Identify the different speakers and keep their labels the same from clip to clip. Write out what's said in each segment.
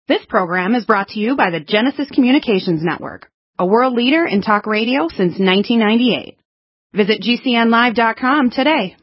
Speaker 1: This program is brought to you by the Genesis Communications Network, a world leader in talk radio since 1998. Visit GCNlive.com today.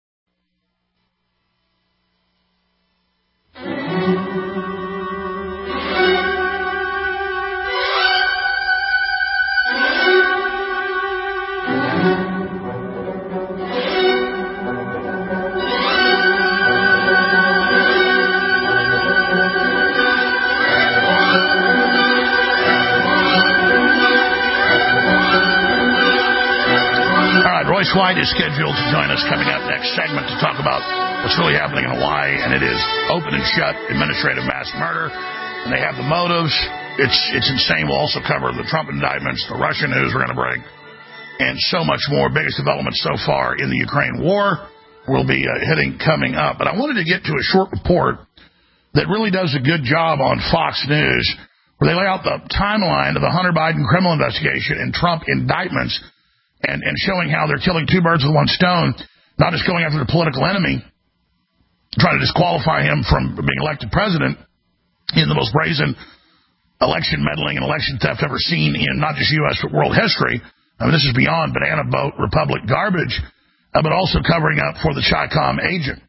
Speaker 2: Royce White is scheduled to join us coming up next segment to talk about what's really happening in Hawaii, and it is open and shut administrative mass murder, and they have the motives. It's insane. We'll also cover the Trump indictments, the Russian news we're going to break, and so much more. Biggest developments so far in the Ukraine war will be hitting coming up. But I wanted to get to a short report that really does a good job on Fox News, where they lay out the timeline of the Hunter Biden criminal investigation and Trump indictments, and showing how they're killing two birds with one stone, not just going after the political enemy, trying to disqualify him from being elected president in the most brazen election meddling and election theft ever seen in not just U.S. but world history. I mean, this is beyond banana boat Republic garbage, but also covering up for the Chi-Com agent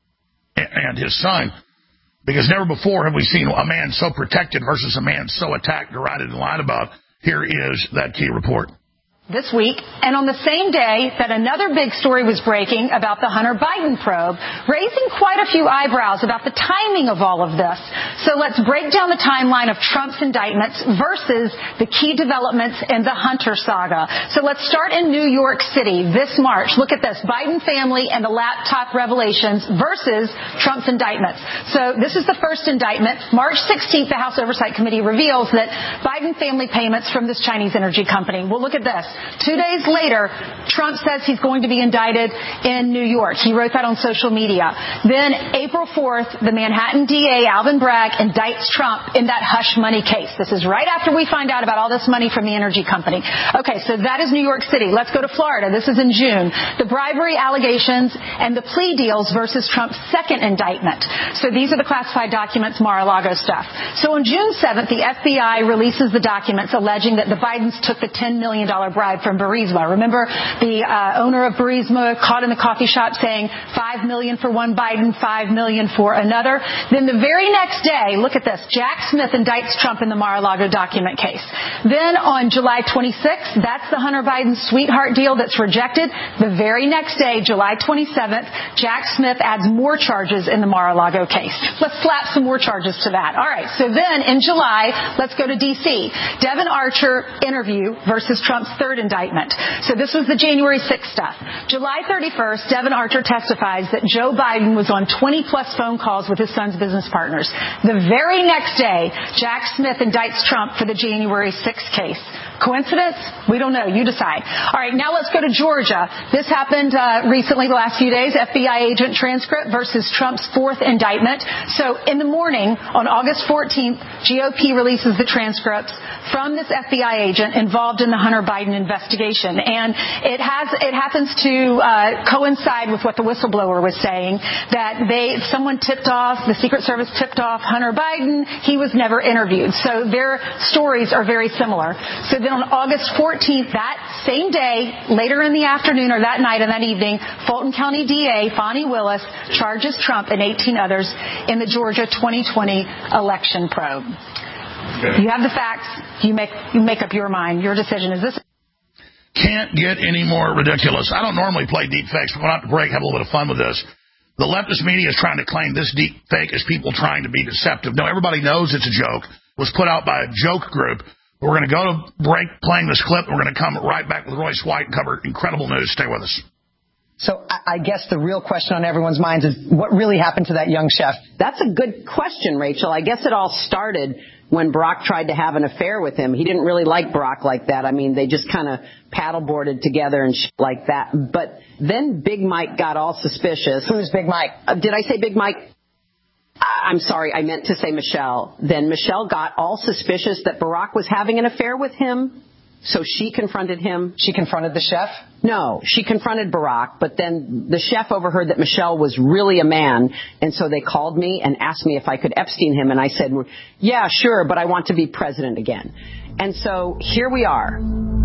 Speaker 2: and his son, because never before have we seen a man so protected versus a man so attacked, derided, and lied about. Here is that key report.
Speaker 3: This week, and on the same day that another big story was breaking about the Hunter Biden probe, raising quite a few eyebrows about the timing of all of this. So let's break down the timeline of Trump's indictments versus the key developments in the Hunter saga. So let's start in New York City this March. Look at this, Biden family and the laptop revelations versus Trump's indictments. So this is the first indictment. March 16th, the House Oversight Committee reveals that Biden family payments from this Chinese energy company. Well, look at this. 2 days later, Trump says he's going to be indicted in New York. He wrote that on social media. Then April 4th, the Manhattan DA, Alvin Bragg, indicts Trump in that hush money case. This is right after we find out about all this money from the energy company. Okay, so that is New York City. Let's go to Florida. This is in June. The bribery allegations and the plea deals versus Trump's second indictment. So these are the classified documents, Mar-a-Lago stuff. So on June 7th, the FBI releases the documents alleging that the Bidens took the $10 million bribe from Burisma. Remember the owner of Burisma caught in the coffee shop saying $5 million for one Biden, $5 million for another. Then the very next day, look at this, Jack Smith indicts Trump in the Mar-a-Lago document case. Then on July 26th, that's the Hunter Biden sweetheart deal that's rejected. The very next day, July 27th, Jack Smith adds more charges in the Mar-a-Lago case. Let's slap some more charges to that. All right, so then in July, let's go to D.C. Devin Archer interview versus Trump's third indictment. So this was the January 6th stuff. July 31st, Devin Archer testifies that Joe Biden was on 20-plus phone calls with his son's business partners. The very next day, Jack Smith indicts Trump for the January 6th case. Coincidence? We don't know. You decide. All right, now let's go to Georgia. This happened recently, the last few days. FBI agent transcript versus Trump's fourth indictment. So in the morning, on August 14th, GOP releases the transcripts from this FBI agent involved in the Hunter Biden investigation. And it happens to coincide with what the whistleblower was saying, that someone tipped off, the Secret Service tipped off Hunter Biden. He was never interviewed. So their stories are very similar. So then on August 14th, that same day, later in the afternoon or that night and that evening, Fulton County DA Fani Willis charges Trump and 18 others in the Georgia 2020 election probe. You have the facts. You make up your mind. Your decision. Is this?
Speaker 2: Can't get any more ridiculous. I don't normally play deep fakes, but we'll have to break, have a little bit of fun with this. The leftist media is trying to claim this deep fake as people trying to be deceptive. No, everybody knows it's a joke. It was put out by a joke group. We're going to go to break playing this clip. We're going to come right back with Royce White and cover incredible news. Stay with us.
Speaker 4: So I guess the real question on everyone's minds is what really happened to that young chef?
Speaker 5: That's a good question, Rachel. I guess it all started when Barack tried to have an affair with him. He didn't really like Barack like that. I mean, they just kind of paddleboarded together and shit like that. But then Big Mike got all suspicious.
Speaker 4: Who's Big Mike?
Speaker 5: Did I say Big Mike? I'm sorry, I meant to say Michelle. Then Michelle got all suspicious that Barack was having an affair with him. So she confronted him.
Speaker 4: She confronted the chef?
Speaker 5: No, she confronted Barack, but then the chef overheard that Michelle was really a man, and so they called me and asked me if I could Epstein him, and I said, yeah, sure, but I want to be president again. And so here we are.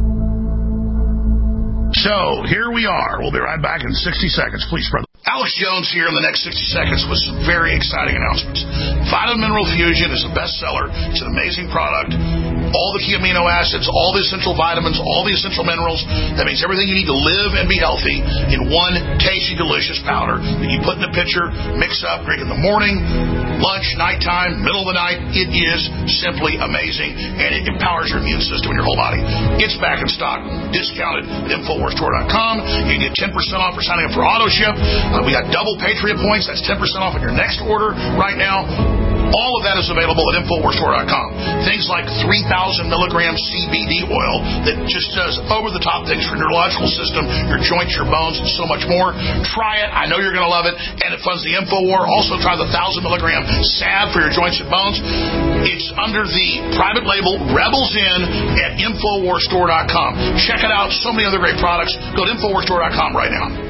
Speaker 2: So here we are. We'll be right back in 60 seconds. Please, brother. Alex Jones here in the next 60 seconds with some very exciting announcements. Vitamin Mineral Fusion is a bestseller. It's an amazing product. All the key amino acids, all the essential vitamins, all the essential minerals. That means everything you need to live and be healthy in one tasty, delicious powder that you put in a pitcher, mix up, drink in the morning, lunch, nighttime, middle of the night. It is simply amazing, and it empowers your immune system and your whole body. It's back in stock, discounted at InfoWarsStore.com. You can get 10% off for signing up for auto ship. We got double Patriot points. That's 10% off on your next order right now. All of that is available at InfoWarsStore.com. Things like 3,000 milligrams CBD oil that just does over-the-top things for your neurological system, your joints, your bones, and so much more. Try it. I know you're going to love it, and it funds the InfoWar. Also, try the 1,000 milligram salve for your joints and bones. It's under the private label Rebels In at InfoWarsStore.com. Check it out. So many other great products. Go to InfoWarsStore.com right now.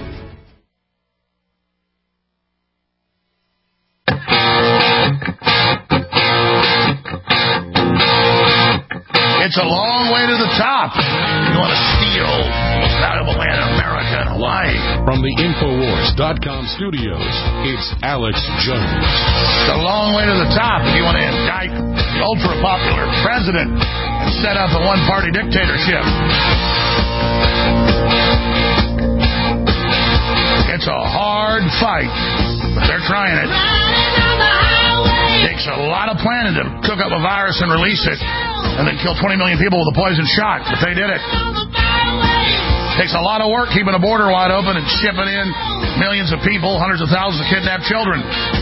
Speaker 2: It's a long way to the top. You want to steal the most valuable land in America and Hawaii.
Speaker 6: From the Infowars.com studios, it's Alex Jones.
Speaker 2: It's a long way to the top if you want to indict the ultra-popular president and set up a one-party dictatorship. It's a hard fight, but they're trying it. It takes a lot of planning to cook up a virus and release it and then kill 20 million people with a poison shot, but they did it. It takes a lot of work keeping a border wide open and shipping in millions of people, hundreds of thousands of kidnapped children.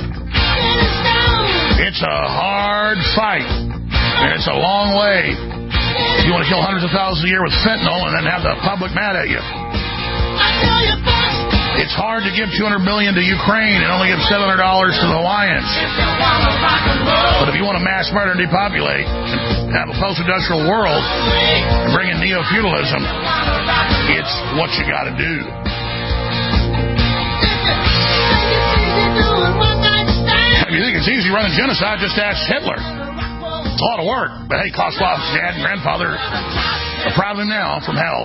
Speaker 2: It's a hard fight, and it's a long way. You want to kill hundreds of thousands a year with fentanyl and then have the public mad at you. It's hard to give $200 million to Ukraine and only give $700 to the Hawaiians. But if you want to mass murder and depopulate and have a post-industrial world and bring in neo-feudalism, it's what you got to do. If you think it's easy running genocide, just ask Hitler. It's a lot of work. But hey, Koslov's dad and grandfather are proud of him now from hell.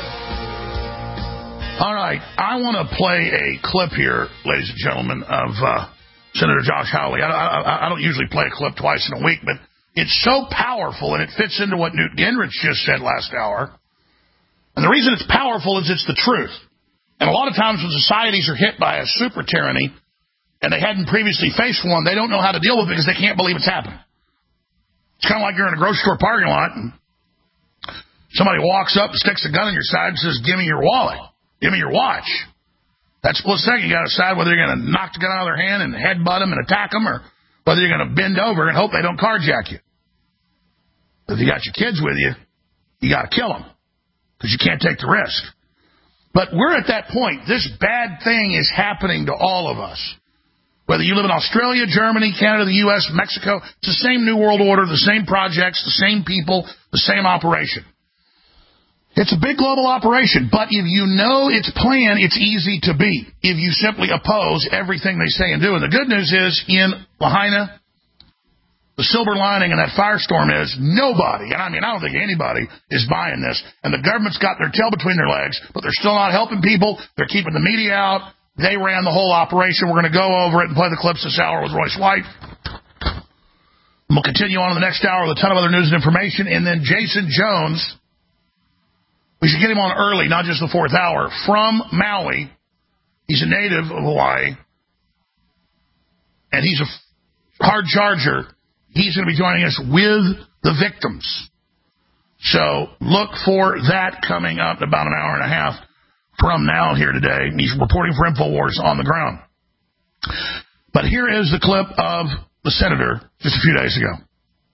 Speaker 2: All right, I want to play a clip here, ladies and gentlemen, of Senator Josh Hawley. I don't usually play a clip twice in a week, but it's so powerful, and it fits into what Newt Gingrich just said last hour. And the reason it's powerful is it's the truth. And a lot of times when societies are hit by a super tyranny, and they hadn't previously faced one, they don't know how to deal with it because they can't believe it's happened. It's kind of like you're in a grocery store parking lot, and somebody walks up and sticks a gun in your side and says, "Give me your wallet. Give me your watch." That split second, you got to decide whether you're going to knock the gun out of their hand and headbutt them and attack them, or whether you're going to bend over and hope they don't carjack you. If you got your kids with you, you got to kill them because you can't take the risk. But we're at that point. This bad thing is happening to all of us. Whether you live in Australia, Germany, Canada, the U.S., Mexico, it's the same New World Order, the same projects, the same people, the same operation. It's a big global operation, but if you know its plan, it's easy to beat if you simply oppose everything they say and do. And the good news is, in Lahaina, the silver lining in that firestorm is nobody, and I mean I don't think anybody, is buying this. And the government's got their tail between their legs, but they're still not helping people. They're keeping the media out. They ran the whole operation. We're going to go over it and play the clips this hour with Royce White. And we'll continue on in the next hour with a ton of other news and information. And then Jason Jones, we should get him on early, not just the fourth hour, from Maui. He's a native of Hawaii, and he's a hard charger. He's going to be joining us with the victims. So look for that coming up in about an hour and a half from now here today. He's reporting for InfoWars on the ground. But here is the clip of the senator just a few days ago.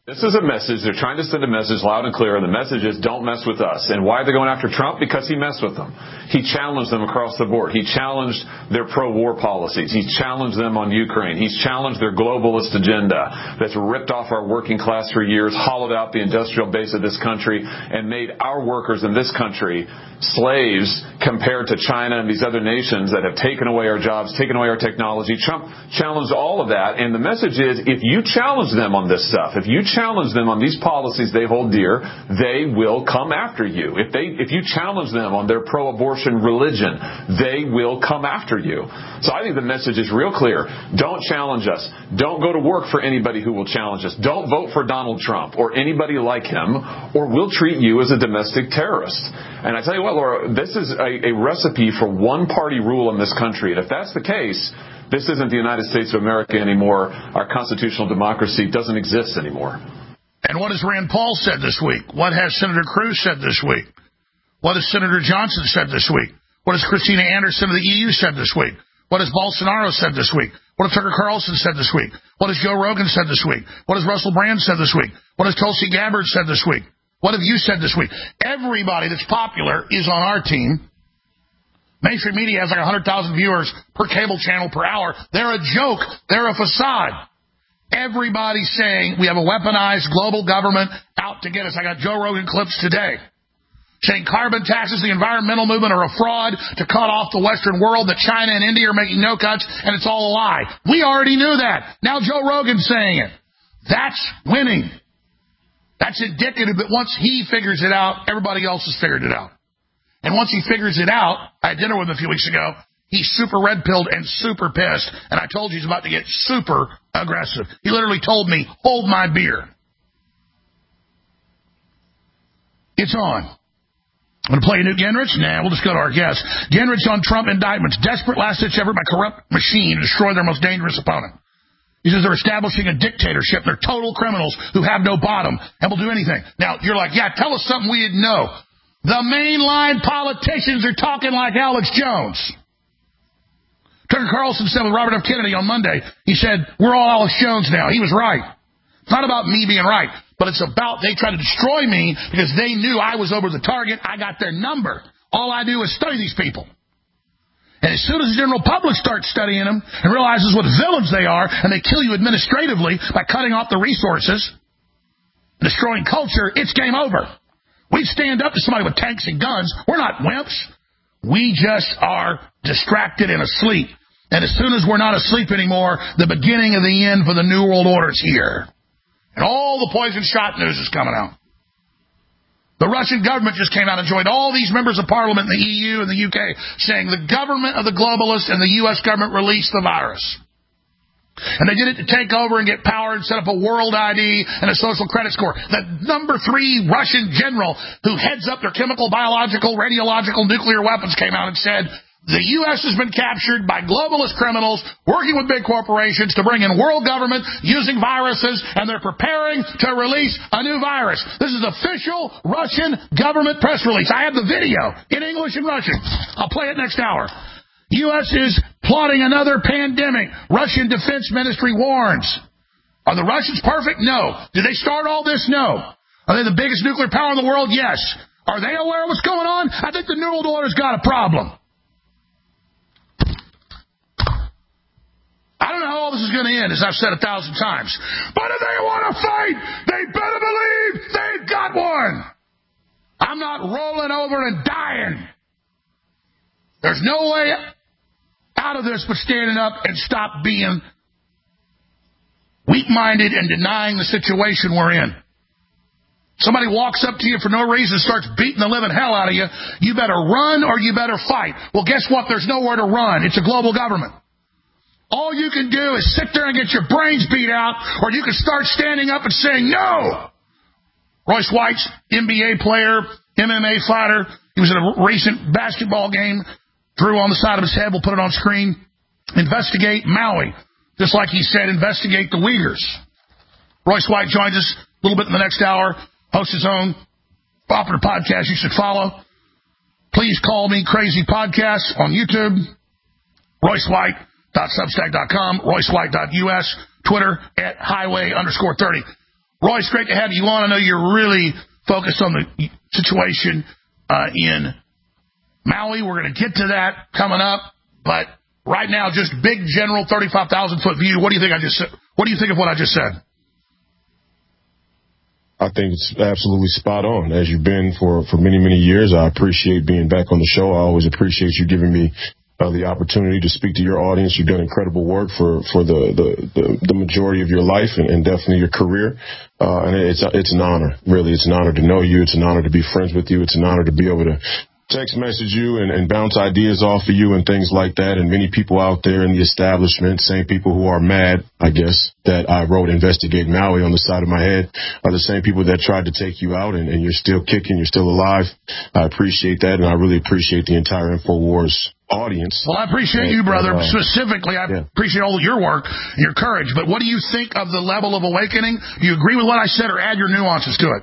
Speaker 7: This is a message. They're trying to send a message loud and clear, and the message is don't mess with us. And why are they going after Trump? Because he messed with them. He challenged them across the board. He challenged their pro-war policies. He challenged them on Ukraine. He's challenged their globalist agenda that's ripped off our working class for years, hollowed out the industrial base of this country, and made our workers in this country slaves compared to China and these other nations that have taken away our jobs, taken away our technology. Trump challenged all of that. And the message is, if you challenge them on this stuff, if you challenge them on these policies they hold dear, they will come after you. If you challenge them on their pro-abortion religion, they will come after you. So I think the message is real clear. Don't challenge us. Don't go to work for anybody who will challenge us. Don't vote for Donald Trump or anybody like him, or we'll treat you as a domestic terrorist. And I tell you what, Laura, this is a recipe for one-party rule in this country. And if that's the case, this isn't the United States of America anymore. Our constitutional democracy doesn't exist anymore.
Speaker 2: And what has Rand Paul said this week? What has Senator Cruz said this week? What has Senator Johnson said this week? What has Christina Anderson of the EU said this week? What has Bolsonaro said this week? What has Tucker Carlson said this week? What has Joe Rogan said this week? What has Russell Brand said this week? What has Tulsi Gabbard said this week? What have you said this week? Everybody that's popular is on our team. Mainstream media has like 100,000 viewers per cable channel per hour. They're a joke. They're a facade. Everybody's saying we have a weaponized global government out to get us. I got Joe Rogan clips today saying carbon taxes, the environmental movement are a fraud to cut off the Western world, that China and India are making no cuts, and it's all a lie. We already knew that. Now Joe Rogan's saying it. That's winning. That's indicative that once he figures it out, everybody else has figured it out. And once he figures it out, I had dinner with him a few weeks ago, he's super red-pilled and super pissed, and I told you he's about to get super aggressive. He literally told me, hold my beer. It's on. I'm going to play Newt Gingrich? Nah, we'll just go to our guest. Gingrich on Trump indictments. Desperate last-ditch effort by corrupt machine to destroy their most dangerous opponent. He says they're establishing a dictatorship. They're total criminals who have no bottom and will do anything. Now, you're like, yeah, tell us something we didn't know. The mainline politicians are talking like Alex Jones. Tucker Carlson said with Robert F. Kennedy on Monday, he said, we're all Alex Jones now. He was right. It's not about me being right, but it's about they tried to destroy me because they knew I was over the target. I got their number. All I do is study these people. And as soon as the general public starts studying them and realizes what villains they are, and they kill you administratively by cutting off the resources, destroying culture, it's game over. We stand up to somebody with tanks and guns. We're not wimps. We just are distracted and asleep. And as soon as we're not asleep anymore, the beginning of the end for the New World Order is here. And all the poison shot news is coming out. The Russian government just came out and joined all these members of parliament in the EU and the UK saying the government of the globalists and the U.S. government released the virus. And they did it to take over and get power and set up a world ID and a social credit score. The number 3 Russian general who heads up their chemical, biological, radiological, nuclear weapons came out and said, the U.S. has been captured by globalist criminals working with big corporations to bring in world government using viruses, and they're preparing to release a new virus. This is official Russian government press release. I have the video in English and Russian. I'll play it next hour. U.S. is plotting another pandemic. Russian Defense Ministry warns. Are the Russians perfect? No. Did they start all this? No. Are they the biggest nuclear power in the world? Yes. Are they aware of what's going on? I think the New World Order's got a problem. I don't know how all this is going to end, as I've said 1,000 times. But if they want to fight, they better believe they've got one. I'm not rolling over and dying. There's no way out of this but standing up and stop being weak-minded and denying the situation we're in. Somebody walks up to you for no reason, starts beating the living hell out of you, you better run or you better fight. Well, guess what? There's nowhere to run. It's a global government. All you can do is sit there and get your brains beat out, or you can start standing up and saying no. Royce White's NBA player, MMA fighter, he was at a recent basketball game, threw on the side of his head, we'll put it on screen. Investigate Maui. Just like he said, investigate the Uyghurs. Royce White joins us a little bit in the next hour, hosts his own popular podcast you should follow. Please call me Crazy Podcast on YouTube. RoyceWhite.substack.com, RoyceWhite.us, Twitter @highway_30. Roy, it's great to have you on. I know you're really focused on the situation in Maui. We're going to get to that coming up. But right now, just big general 35,000-foot view. What do you think What do you think of what I just said?
Speaker 8: I think it's absolutely spot on. As you've been for many, many years, I appreciate being back on the show. I always appreciate you giving me the opportunity to speak to your audience. You've done incredible work for the majority of your life and definitely your career. And it's an honor, really. It's an honor to know you. It's an honor to be friends with you. It's an honor to be able to text message you and bounce ideas off of you and things like that. And many people out there in the establishment, same people who are mad, I guess, that I wrote Investigate Maui on the side of my head, are the same people that tried to take you out, and you're still kicking, you're still alive. I appreciate that, and I really appreciate the entire InfoWars audience.
Speaker 2: Well, I appreciate you, brother. Specifically, I appreciate all your work and your courage. But what do you think of the level of awakening? Do you agree with what I said or add your nuances to it?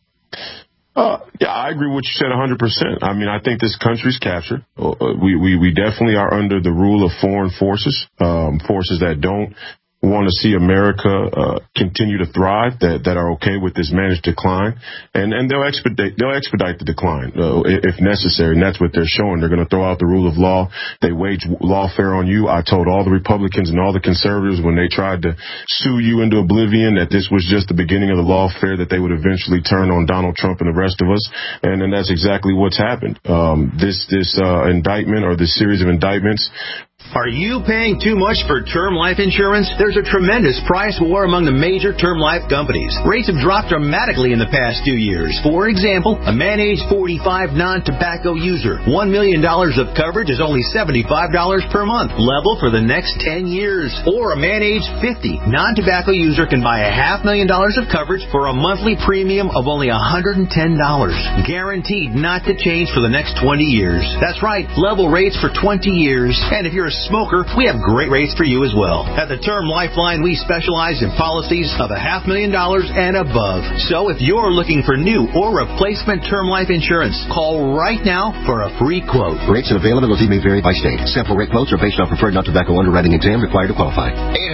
Speaker 8: Yeah, I agree with what you said 100%. I mean, I think this country's captured. We definitely are under the rule of foreign forces, forces that don't want to see America continue to thrive, that are okay with this managed decline, and they'll expedite the decline if necessary, and that's what they're showing. They're going to throw out the rule of law. They wage lawfare on you. I told all the Republicans and all the conservatives when they tried to sue you into oblivion that this was just the beginning of the lawfare, that they would eventually turn on Donald Trump and the rest of us, and that's exactly what's happened. This indictment, or this series of indictments.
Speaker 9: Are you paying too much for term life insurance? There's a tremendous price war among the major term life companies. Rates have dropped dramatically in the past 2 years. For example, a man age 45 non-tobacco user, $1 million of coverage is only $75 per month, level for the next 10 years. Or a man age 50 non-tobacco user can buy $500,000 of coverage for a monthly premium of only $110, guaranteed not to change for the next 20 years. That's right, level rates for 20 years. And if you're a smoker, we have great rates for you as well. At the Term Lifeline, we specialize in policies of $500,000 and above. So if you're looking for new or replacement term life insurance, call right now for a free quote.
Speaker 10: Rates and availability may vary by state. Sample rate quotes are based on preferred non-tobacco underwriting exam required to qualify.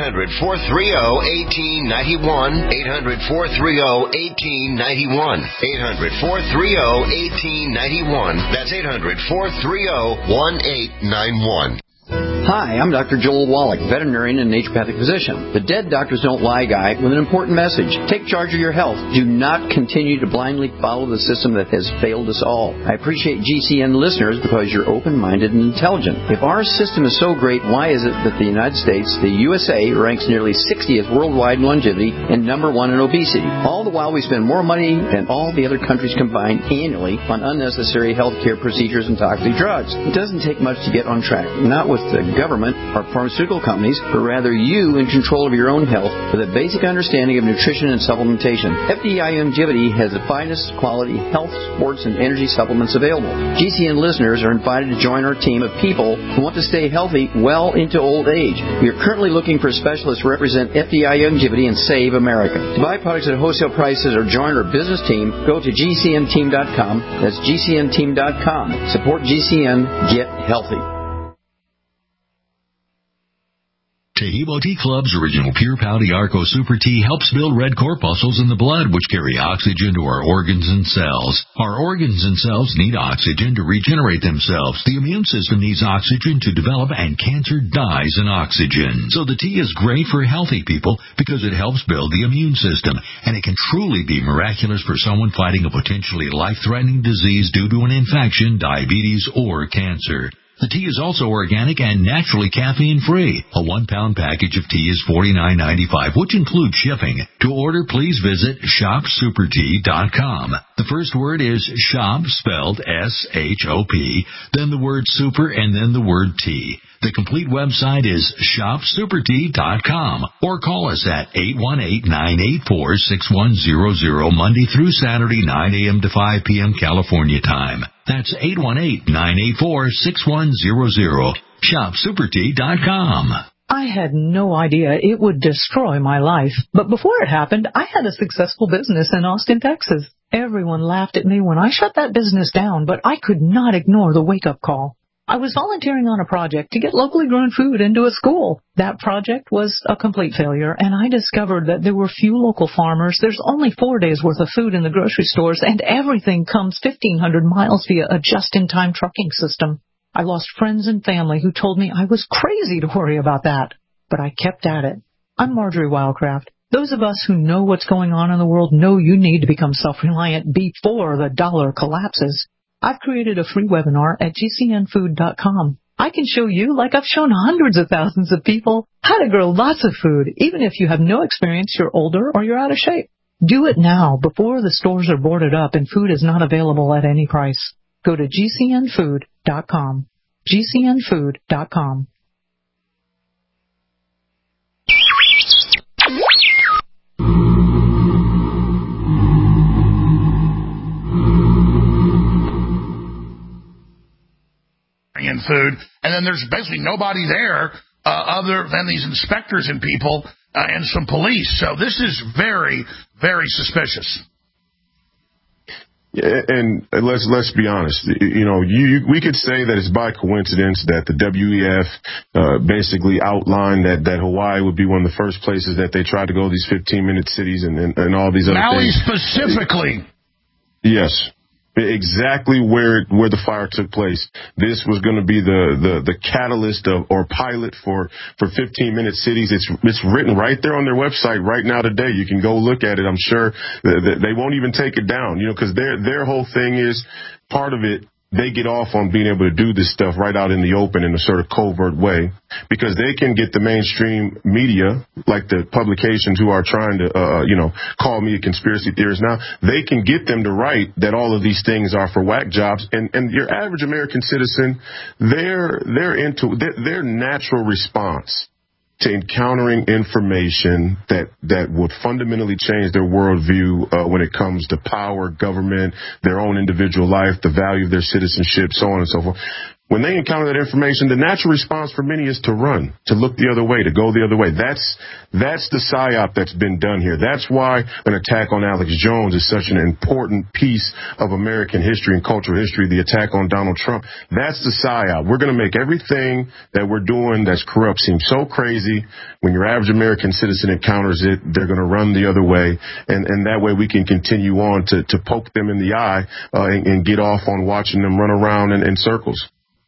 Speaker 11: 800-430-1891. 800-430-1891. 800-430-1891. That's 800-430-1891.
Speaker 12: Hi, I'm Dr. Joel Wallach, veterinarian and naturopathic physician. The Dead Doctors Don't Lie guy with an important message. Take charge of your health. Do not continue to blindly follow the system that has failed us all. I appreciate GCN listeners because you're open-minded and intelligent. If our system is so great, why is it that the United States, the USA, ranks nearly 60th worldwide in longevity and number 1 in obesity? All the while we spend more money than all the other countries combined annually on unnecessary healthcare procedures and toxic drugs. It doesn't take much to get on track. Not with the government or pharmaceutical companies, but rather you in control of your own health with a basic understanding of nutrition and supplementation. FDI Longevity has the finest quality health, sports, and energy supplements available. GCN listeners are invited to join our team of people who want to stay healthy well into old age. We are currently looking for specialists to represent FDI Longevity and Save America. To buy products at wholesale prices or join our business team, go to GCNteam.com. That's GCNteam.com. Support GCN. Get healthy.
Speaker 13: Tahibo Tea Club's original Pure Pouty Arco Super Tea helps build red corpuscles in the blood, which carry oxygen to our organs and cells. Our organs and cells need oxygen to regenerate themselves. The immune system needs oxygen to develop, and cancer dies in oxygen. So the tea is great for healthy people because it helps build the immune system, and it can truly be miraculous for someone fighting a potentially life-threatening disease due to an infection, diabetes, or cancer. The tea is also organic and naturally caffeine-free. A 1-pound package of tea is $49.95, which includes shipping. To order, please visit shopsupertea.com. The first word is shop, spelled S-H-O-P, then the word super, and then the word tea. The complete website is shopsupertea.com, or call us at 818-984-6100 Monday through Saturday, 9 a.m. to 5 p.m. California time. That's 818-984-6100. Shopsupertea.com.
Speaker 14: I had no idea it would destroy my life. But before it happened, I had a successful business in Austin, Texas. Everyone laughed at me when I shut that business down, but I could not ignore the wake-up call. I was volunteering on a project to get locally grown food into a school. That project was a complete failure, and I discovered that there were few local farmers. There's only 4 days' worth of food in the grocery stores, and everything comes 1,500 miles via a just-in-time trucking system. I lost friends and family who told me I was crazy to worry about that, but I kept at it. I'm Marjorie Wildcraft. Those of us who know what's going on in the world know you need to become self-reliant before the dollar collapses. I've created a free webinar at gcnfood.com. I can show you, like I've shown hundreds of thousands of people, how to grow lots of food, even if you have no experience, you're older, or you're out of shape. Do it now, before the stores are boarded up and food is not available at any price. Go to gcnfood.com. gcnfood.com.
Speaker 2: In food, and then there's basically nobody there other than these inspectors and people and some police. So this is very, very suspicious.
Speaker 8: Yeah, and let's be honest. We could say that it's by coincidence that the WEF basically outlined that Hawaii would be one of the first places that they tried to go, these 15-minute cities and all these other
Speaker 2: Maui
Speaker 8: things.
Speaker 2: Specifically.
Speaker 8: Yes. Exactly where the fire took place. This was going to be the catalyst or pilot for 15-minute cities. It's written right there on their website right now today. You can go look at it. I'm sure that they won't even take it down, because their whole thing is part of it. They get off on being able to do this stuff right out in the open in a sort of covert way because they can get the mainstream media, like the publications who are trying to, call me a conspiracy theorist now. They can get them to write that all of these things are for whack jobs. And your average American citizen, their natural response to encountering information that would fundamentally change their worldview when it comes to power, government, their own individual life, the value of their citizenship, so on and so forth. When they encounter that information, the natural response for many is to run, to look the other way, to go the other way. That's the psyop that's been done here. That's why an attack on Alex Jones is such an important piece of American history and cultural history, the attack on Donald Trump. That's the psyop. We're going to make everything that we're doing that's corrupt seem so crazy. When your average American citizen encounters it, they're going to run the other way. And that way we can continue on to poke them in the eye and get off on watching them run around in circles.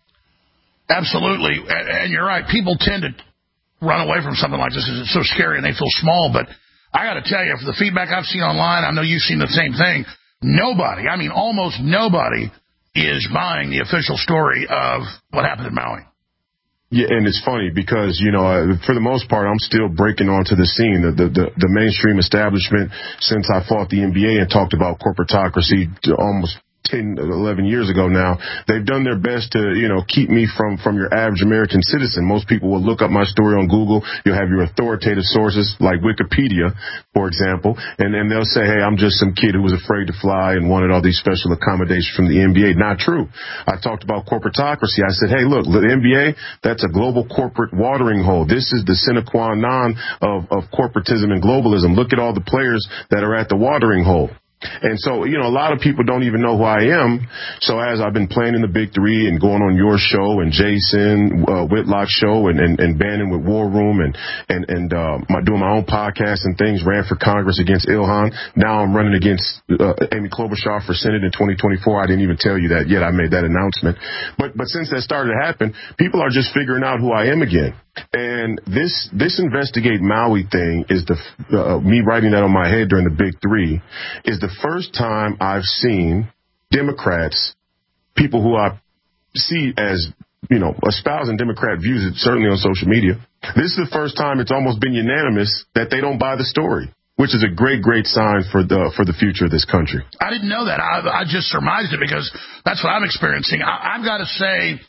Speaker 2: Absolutely. And you're right. People tend to run away from something like this because it's so scary and they feel small. But I got to tell you, for the feedback I've seen online, I know you've seen the same thing. Almost nobody is buying the official story of what happened in Maui.
Speaker 8: Yeah, and it's funny because, for the most part, I'm still breaking onto the scene. The mainstream establishment, since I fought the NBA and talked about corporatocracy almost 10, 11 years ago now, they've done their best to, keep me from your average American citizen. Most people will look up my story on Google. You'll have your authoritative sources like Wikipedia, for example, and then they'll say, hey, I'm just some kid who was afraid to fly and wanted all these special accommodations from the NBA. Not true. I talked about corporatocracy. I said, hey, look, the NBA, that's a global corporate watering hole. This is the sine qua non of corporatism and globalism. Look at all the players that are at the watering hole. And so, a lot of people don't even know who I am. So as I've been playing in the Big Three and going on your show and Jason Whitlock's show and Bannon with War Room and doing my own podcast and things, ran for Congress against Ilhan. Now I'm running against Amy Klobuchar for Senate in 2024. I didn't even tell you that yet. I made that announcement. But since that started to happen, people are just figuring out who I am again. And this Investigate Maui thing is me writing that on my head during the Big Three is the first time I've seen Democrats, people who I see as, espousing Democrat views, certainly on social media. This is the first time it's almost been unanimous that they don't buy the story, which is a great, great sign for the future of this country.
Speaker 2: I didn't know that. I just surmised it because that's what I'm experiencing. I've got to say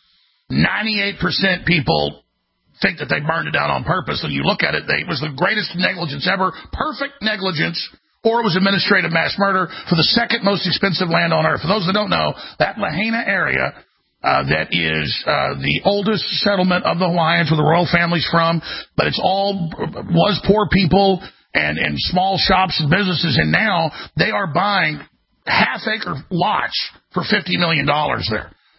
Speaker 2: 98% people think that they burned it down on purpose. When you look at it, it was the greatest negligence ever, perfect negligence, or it was administrative mass murder for the second most expensive land on earth. For those that don't know, that Lahaina area, that is the oldest settlement of the Hawaiians where the royal family's from, but was poor people and small shops and businesses, and now they are buying half-acre lots for $50 million there.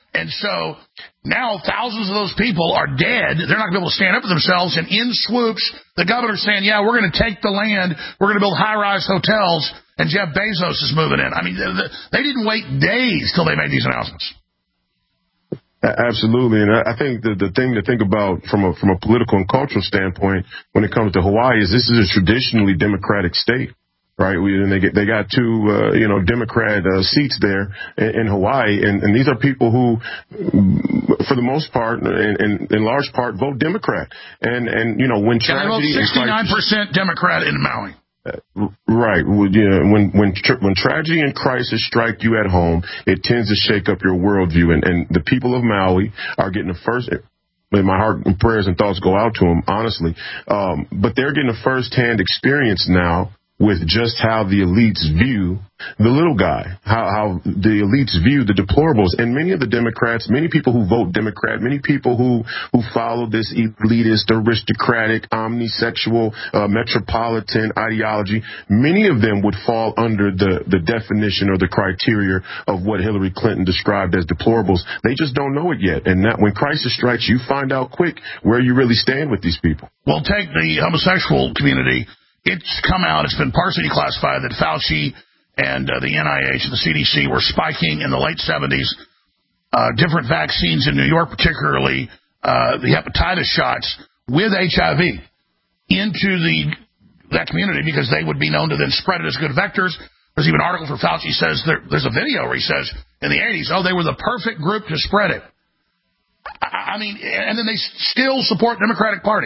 Speaker 2: And so now thousands of those people are dead. They're not going to be able to stand up for themselves. And in swoops, the governor's saying, yeah, we're going to take the land. We're going to build high-rise hotels. And Jeff Bezos is moving in. I mean, they didn't wait days till they made these announcements.
Speaker 8: Absolutely. And I think the thing to think about from a political and cultural standpoint when it comes to Hawaii is this is a traditionally Democratic state. Right, they got two, Democrat seats there in Hawaii, and these are people who, for the most part, and in large part, vote Democrat. And when tragedy,
Speaker 2: 69% Democrat in Maui.
Speaker 8: Right. When tragedy and crisis strike you at home, it tends to shake up your worldview, and the people of Maui are getting the first. My heart and prayers and thoughts go out to them, honestly. But they're getting a first-hand experience now with just how the elites view the little guy, how the elites view the deplorables. And many of the Democrats, many people who vote Democrat, many people who follow this elitist, aristocratic, omnisexual, metropolitan ideology, many of them would fall under the definition or the criteria of what Hillary Clinton described as deplorables. They just don't know it yet. And that when crisis strikes, you find out quick where you really stand with these people.
Speaker 2: Well, take the homosexual community. It's come out, it's been partially declassified that Fauci and the NIH and the CDC were spiking in the late 70s different vaccines in New York, particularly the hepatitis shots with HIV into that community because they would be known to then spread it as good vectors. There's even an article for Fauci says there's a video where he says in the 80s, they were the perfect group to spread it. I mean, and then they still support the Democratic Party.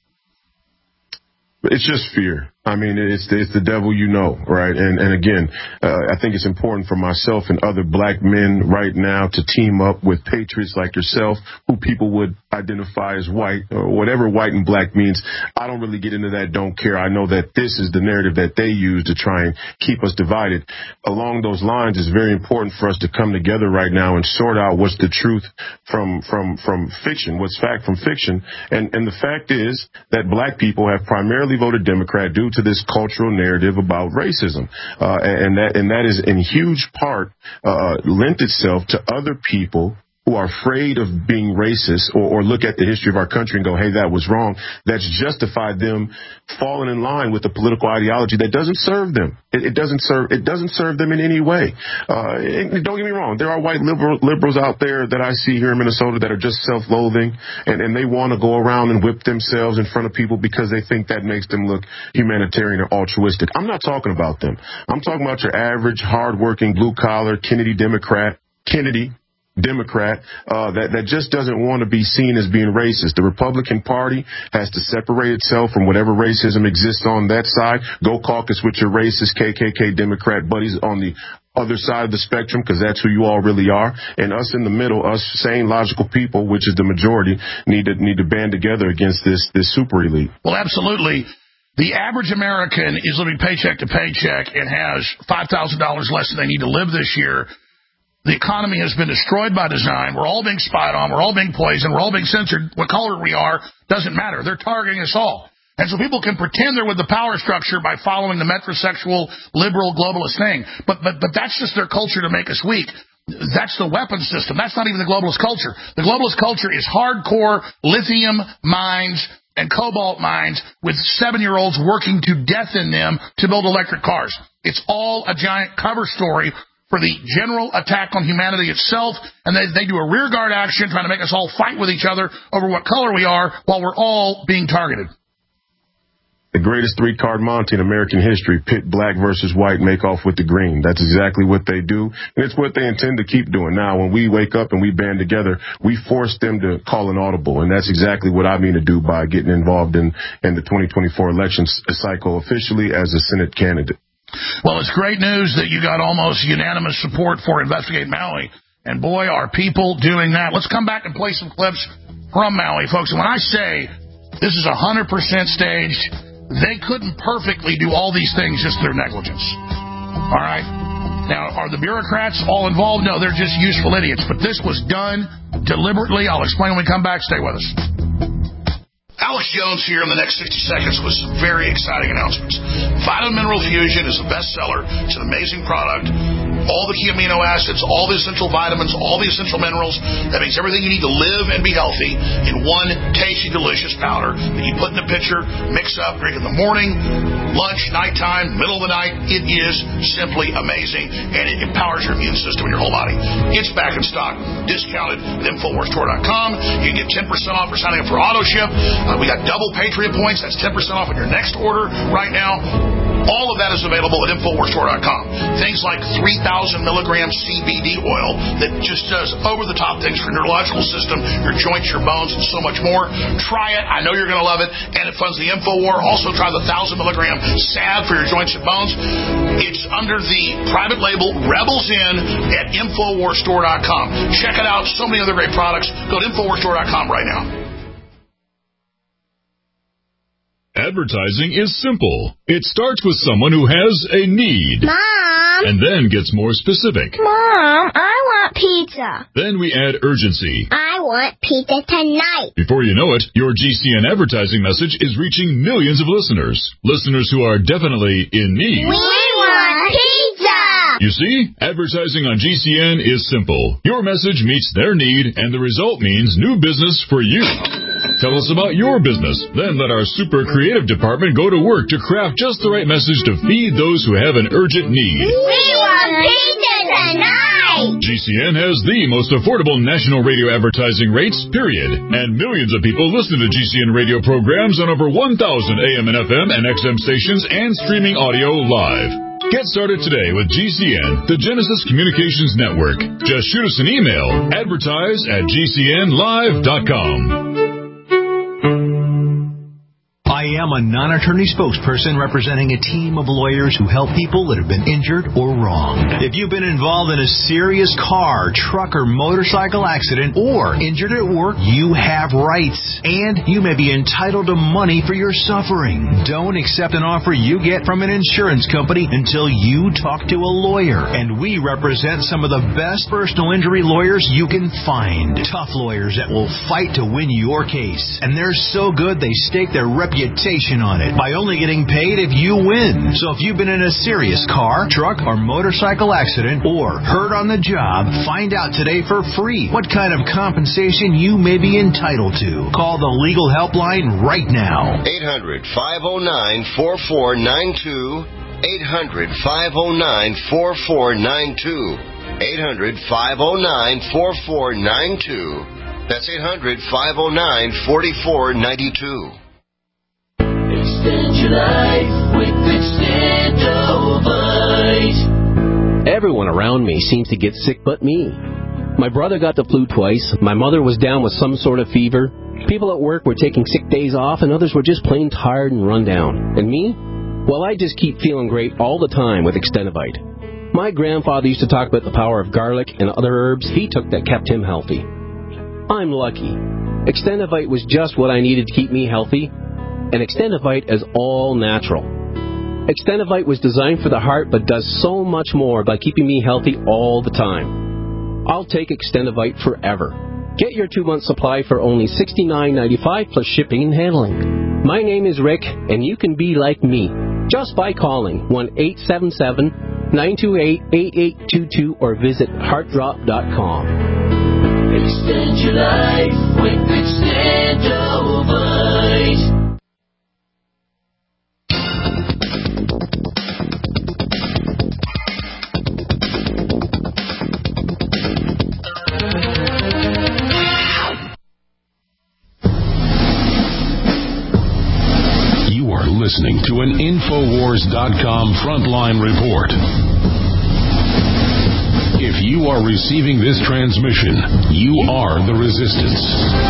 Speaker 8: It's just fear. I mean, it's the devil, right? And again, I think it's important for myself and other black men right now to team up with patriots like yourself, who people would identify as white or whatever white and black means. I don't really get into that. Don't care. I know that this is the narrative that they use to try and keep us divided. Along those lines, it's very important for us to come together right now and sort out what's the truth from fiction, what's fact from fiction. And the fact is that black people have primarily voted Democrat due to this cultural narrative about racism, and that is in huge part lent itself to other people who are afraid of being racist or look at the history of our country and go, hey, that was wrong. That's justified them falling in line with a political ideology that doesn't serve them. It doesn't serve them in any way. Don't get me wrong. There are white liberals out there that I see here in Minnesota that are just self-loathing and they want to go around and whip themselves in front of people because they think that makes them look humanitarian or altruistic. I'm not talking about them. I'm talking about your average, hardworking, blue-collar Kennedy Democrat that just doesn't want to be seen as being racist. The Republican Party has to separate itself from whatever racism exists on that side. Go caucus with your racist KKK Democrat buddies on the other side of the spectrum, because that's who you all really are. And us in the middle, us sane, logical people, which is the majority, need to band together against this super elite.
Speaker 2: Well, absolutely. The average American is living paycheck to paycheck and has $5,000 less than they need to live this year. The economy has been destroyed by design. We're all being spied on. We're all being poisoned. We're all being censored. What color we are doesn't matter. They're targeting us all. And so people can pretend they're with the power structure by following the metrosexual, liberal, globalist thing. But that's just their culture to make us weak. That's the weapon system. That's not even the globalist culture. The globalist culture is hardcore lithium mines and cobalt mines with 7-year-olds working to death in them to build electric cars. It's all a giant cover story for the general attack on humanity itself, and they do a rearguard action trying to make us all fight with each other over what color we are while we're all being targeted.
Speaker 8: The greatest 3-card Monte in American history, pit black versus white, make off with the green. That's exactly what they do, and it's what they intend to keep doing. Now, when we wake up and we band together, we force them to call an audible, and that's exactly what I mean to do by getting involved in the 2024 election cycle officially as a Senate candidate.
Speaker 2: Well, it's great news that you got almost unanimous support for Investigate Maui. And boy, are people doing that. Let's come back and play some clips from Maui, folks. And when I say this is 100% staged, they couldn't perfectly do all these things just through negligence. All right? Now, are the bureaucrats all involved? No, they're just useful idiots. But this was done deliberately. I'll explain when we come back. Stay with us. Alex Jones here in the next 60 seconds with some very exciting announcements. Vitamin Mineral Fusion is a bestseller. It's an amazing product. all the key amino acids, all the essential vitamins, all the essential minerals. That makes everything you need to live and be healthy in one tasty, delicious powder that you put in a pitcher, mix up, drink in the morning, lunch, nighttime, middle of the night. It is simply amazing, and it empowers your immune system in your whole body. It's back in stock, discounted at InfoWarsStore.com. You can get 10% off for signing up for auto ship. We got double Patriot points. That's 10% off on your next order right now. All of that is available at InfoWarsStore.com. Things like 3,000 milligram CBD oil that just does over-the-top things for your neurological system, your joints, your bones, and so much more. Try it. I know you're going to love it, and it funds the InfoWar. Also, try the 1,000 milligram salve for your joints and bones. It's under the private label Rebels In at InfoWarsStore.com. Check it out. So many other great products. Go to InfoWarsStore.com right now.
Speaker 15: Advertising is simple. It starts with someone who has a need.
Speaker 16: Mom!
Speaker 15: And then gets more specific.
Speaker 16: Mom, I want pizza.
Speaker 15: Then we add urgency.
Speaker 16: I want pizza tonight.
Speaker 15: Before you know it, your GCN advertising message is reaching millions of listeners. Listeners who are definitely in need.
Speaker 16: We want pizza!
Speaker 15: You see, advertising on GCN is simple. Your message meets their need, and the result means new business for you. Tell us about your business. Then let our super creative department go to work to craft just the right message to feed those who have an urgent need.
Speaker 16: We want pizza tonight!
Speaker 15: GCN has the most affordable national radio advertising rates, period. And millions of people listen to GCN radio programs on over 1,000 AM and FM and XM stations and streaming audio live. Get started today with GCN, the Genesis Communications Network. Just shoot us an email, advertise@gcnlive.com.
Speaker 9: I am a non-attorney spokesperson representing a team of lawyers who help people that have been injured or wronged. If you've been involved in a serious car, truck, or motorcycle accident or injured at work, you have rights, and you may be entitled to money for your suffering. Don't accept an offer you get from an insurance company until you talk to a lawyer, and we represent some of the best personal injury lawyers you can find. Tough lawyers that will fight to win your case, and they're so good they stake their reputation on it by only getting paid if you win. So if you've been in a serious car, truck, or motorcycle accident or hurt on the job, find out today for free what kind of compensation you may be entitled to. Call the legal helpline right now.
Speaker 11: 800-509-4492. 800-509-4492. 800-509-4492. That's 800-509-4492.
Speaker 17: Extend your life with Extendovite.
Speaker 18: Everyone around me seems to get sick but me. My brother got the flu twice. My mother was down with some sort of fever. People at work were taking sick days off, and others were just plain tired and run down. And me? Well, I just keep feeling great all the time with Extendovite. My grandfather used to talk about the power of garlic and other herbs he took that kept him healthy. I'm lucky. Extendovite was just what I needed to keep me healthy. And Extendovite is all natural. Extendovite was designed for the heart but does so much more by keeping me healthy all the time. I'll take Extendovite forever. Get your 2-month supply for only $69.95 plus shipping and handling. My name is Rick, and you can be like me just by calling 1-877-928-8822 or visit heartdrop.com.
Speaker 17: Extend your life with Extendovite.
Speaker 6: Listening to an Infowars.com frontline report. If you are receiving this transmission, you are the resistance.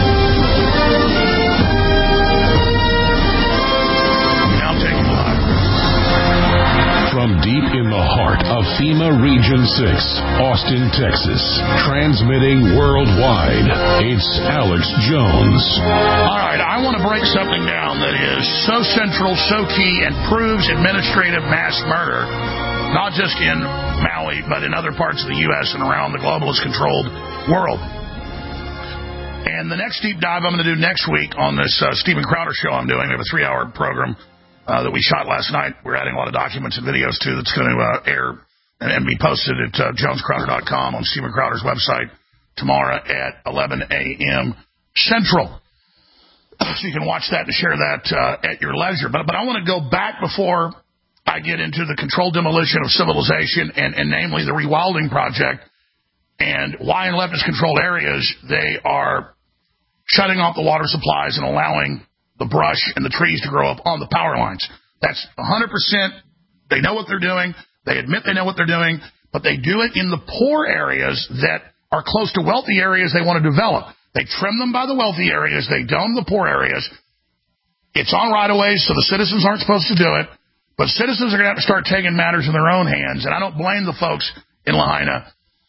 Speaker 2: Now take it live.
Speaker 6: From deep in the heart of FEMA Region 6, Austin, Texas, transmitting worldwide, it's Alex Jones.
Speaker 2: All right, I want to break something down that is so central, so key, and proves administrative mass murder, not just in Maui, but in other parts of the U.S. and around the globalist-controlled world. And the next deep dive I'm going to do next week on this Steven Crowder show I'm doing. We have a 3-hour program that we shot last night. We're adding a lot of documents and videos to that's going to air and be posted at jonescrowder.com on Stephen Crowder's website tomorrow at 11 a.m. Central. So you can watch that and share that at your leisure. But I want to go back before I get into the controlled demolition of civilization and namely the rewilding project and why in leftist-controlled areas they are shutting off the water supplies and allowing the brush and the trees to grow up on the power lines. That's 100%. They know what they're doing. They admit they know what they're doing, but they do it in the poor areas that are close to wealthy areas they want to develop. They trim them by the wealthy areas. They dome the poor areas. It's on right-of-ways, so the citizens aren't supposed to do it. But citizens are going to have to start taking matters in their own hands, and I don't blame the folks in Lahaina.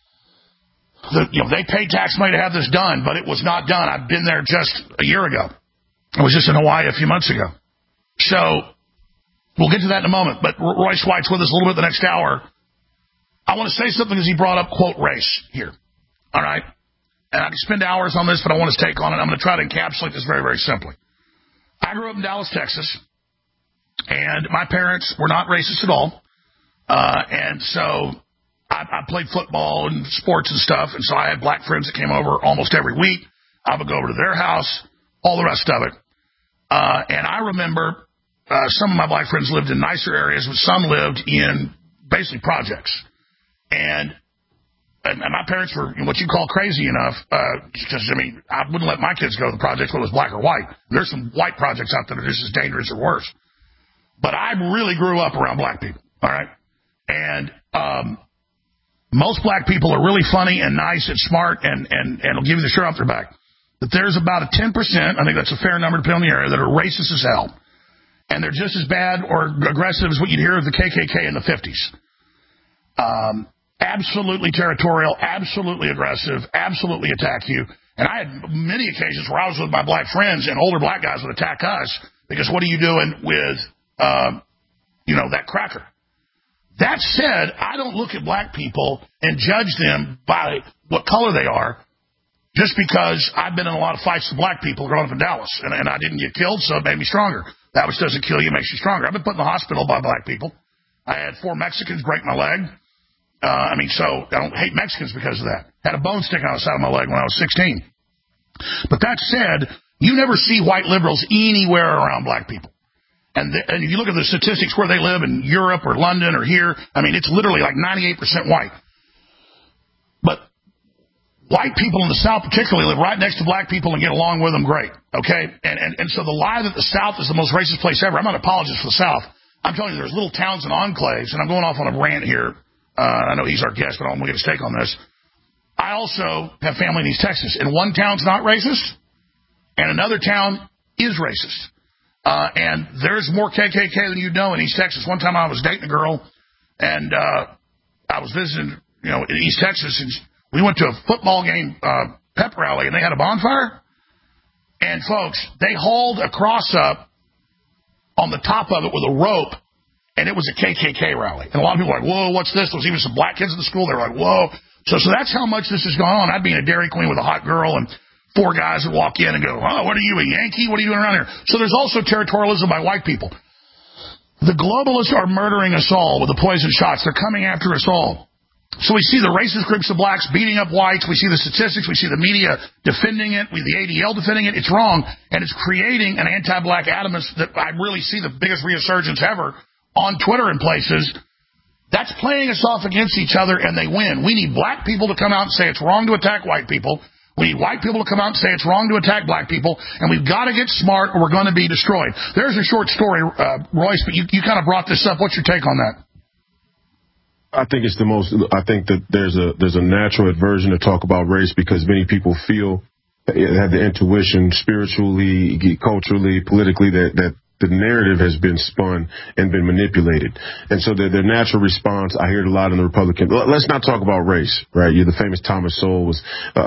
Speaker 2: They paid tax money to have this done, but it was not done. I've been there just a year ago. I was just in Hawaii a few months ago. So we'll get to that in a moment. But Royce White's with us a little bit the next hour. I want to say something as he brought up, quote, race here. All right? And I could spend hours on this, but I want his take on it. I'm going to try to encapsulate this very, very simply. I grew up in Dallas, Texas. And my parents were not racist at all. And so I played football and sports and stuff. And so I had black friends that came over almost every week. I would go over to their house, all the rest of it. And I remember some of my black friends lived in nicer areas, but some lived in basically projects. And my parents were what you call crazy enough, because, I wouldn't let my kids go to the projects whether it was black or white. There's some white projects out there that are just as dangerous or worse. But I really grew up around black people, all right? And most black people are really funny and nice and smart and will give you the shirt off their back. But there's about a 10%, I think that's a fair number depending on the area, that are racist as hell. And they're just as bad or aggressive as what you'd hear of the KKK in the 50s. Absolutely territorial, absolutely aggressive, absolutely attack you. And I had many occasions where I was with my black friends and older black guys would attack us because what are you doing with that cracker? That said, I don't look at black people and judge them by what color they are just because I've been in a lot of fights with black people growing up in Dallas, and I didn't get killed, so it made me stronger. That which doesn't kill you makes you stronger. I've been put in the hospital by black people. I had 4 Mexicans break my leg. So I don't hate Mexicans because of that. Had a bone sticking out the side of my leg when I was 16. But that said, you never see white liberals anywhere around black people. And if you look at the statistics where they live in Europe or London or here, it's literally like 98% white. But white people in the South particularly live right next to black people and get along with them great, okay? And so the lie that the South is the most racist place ever, I'm not an apologist for the South. I'm telling you, there's little towns and enclaves, and I'm going off on a rant here. I know he's our guest, but I don't want to get his take on this. I also have family in East Texas, and one town's not racist, and another town is racist. And there's more KKK than you know in East Texas. One time I was dating a girl, and I was visiting, in East Texas, and we went to a football game, pep rally, and they had a bonfire. And, folks, they hauled a cross up on the top of it with a rope, and it was a KKK rally. And a lot of people were like, whoa, what's this? There was even some black kids in the school. They were like, whoa. So that's how much this has gone on. I'd be in a Dairy Queen with a hot girl, and 4 guys would walk in and go, oh, what are you, a Yankee? What are you doing around here? So there's also territorialism by white people. The globalists are murdering us all with the poison shots. They're coming after us all. So we see the racist groups of blacks beating up whites. We see the statistics. We see the media defending it. The ADL defending it. It's wrong. And it's creating an anti-black animus that I really see the biggest resurgence ever on Twitter and places. That's playing us off against each other, and they win. We need black people to come out and say it's wrong to attack white people. We need white people to come out and say it's wrong to attack black people, and we've got to get smart or we're going to be destroyed. There's a short story, Royce, but you kind of brought this up. What's your take on that?
Speaker 8: I think that there's a natural aversion to talk about race because many people have the intuition spiritually, culturally, politically that the narrative has been spun and been manipulated. And so their natural response, I hear it a lot in the Republican, let's not talk about race, right? The famous Thomas Sowell was,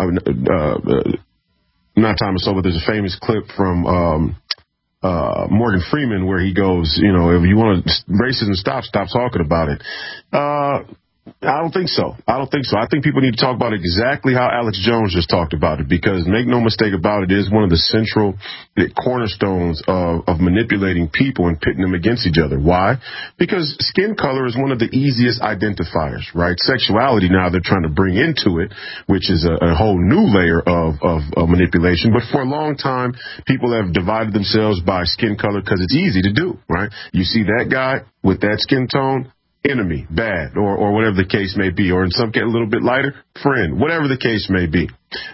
Speaker 8: not Thomas Sowell, but there's a famous clip from Morgan Freeman where he goes, if you want to racism stop talking about it. I don't think so. I think people need to talk about exactly how Alex Jones just talked about it, because make no mistake about it, is one of the central cornerstones of manipulating people and pitting them against each other. Why? Because skin color is one of the easiest identifiers, right? Sexuality now they're trying to bring into it, which is a whole new layer of manipulation. But for a long time, people have divided themselves by skin color because it's easy to do, right? You see that guy with that skin tone, enemy, bad, or whatever the case may be, or in some case a little bit lighter, friend, whatever the case may be.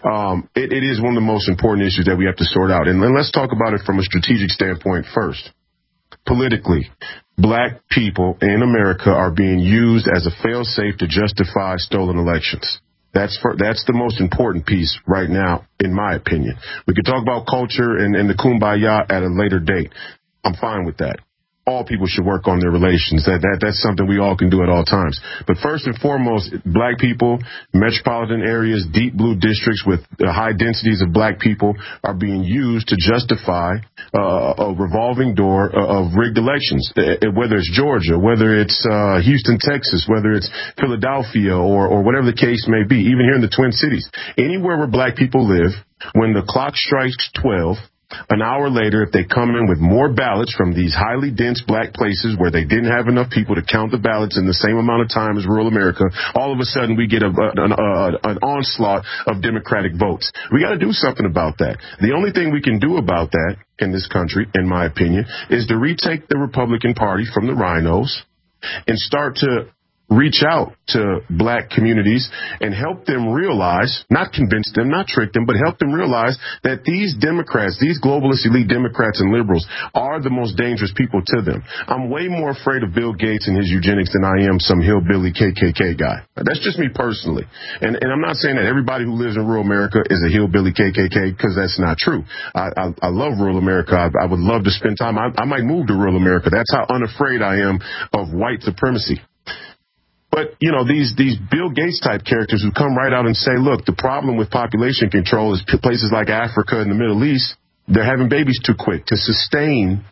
Speaker 8: It is one of the most important issues that we have to sort out. And let's talk about it from a strategic standpoint first. Politically, black people in America are being used as a fail-safe to justify stolen elections. That's the most important piece right now, in my opinion. We could talk about culture and the kumbaya at a later date. I'm fine with that. All people should work on their relations. That's something we all can do at all times. But first and foremost, black people, metropolitan areas, deep blue districts with high densities of black people are being used to justify a revolving door of rigged elections, whether it's Georgia, whether it's Houston, Texas, whether it's Philadelphia or whatever the case may be, even here in the Twin Cities. Anywhere where black people live, when the clock strikes 12, an hour later, if they come in with more ballots from these highly dense black places where they didn't have enough people to count the ballots in the same amount of time as rural America, all of a sudden we get an onslaught of Democratic votes. We got to do something about that. The only thing we can do about that in this country, in my opinion, is to retake the Republican Party from the rhinos and start to reach out to black communities and help them realize, not convince them, not trick them, but help them realize that these Democrats, these globalist elite Democrats and liberals are the most dangerous people to them. I'm way more afraid of Bill Gates and his eugenics than I am some hillbilly KKK guy. That's just me personally. And I'm not saying that everybody who lives in rural America is a hillbilly KKK, because that's not true. I love rural America. I would love to spend time. I might move to rural America. That's how unafraid I am of white supremacy. But, you know, these Bill Gates type characters who come right out and say, look, the problem with population control is places like Africa and the Middle East, they're having babies too quick to sustain,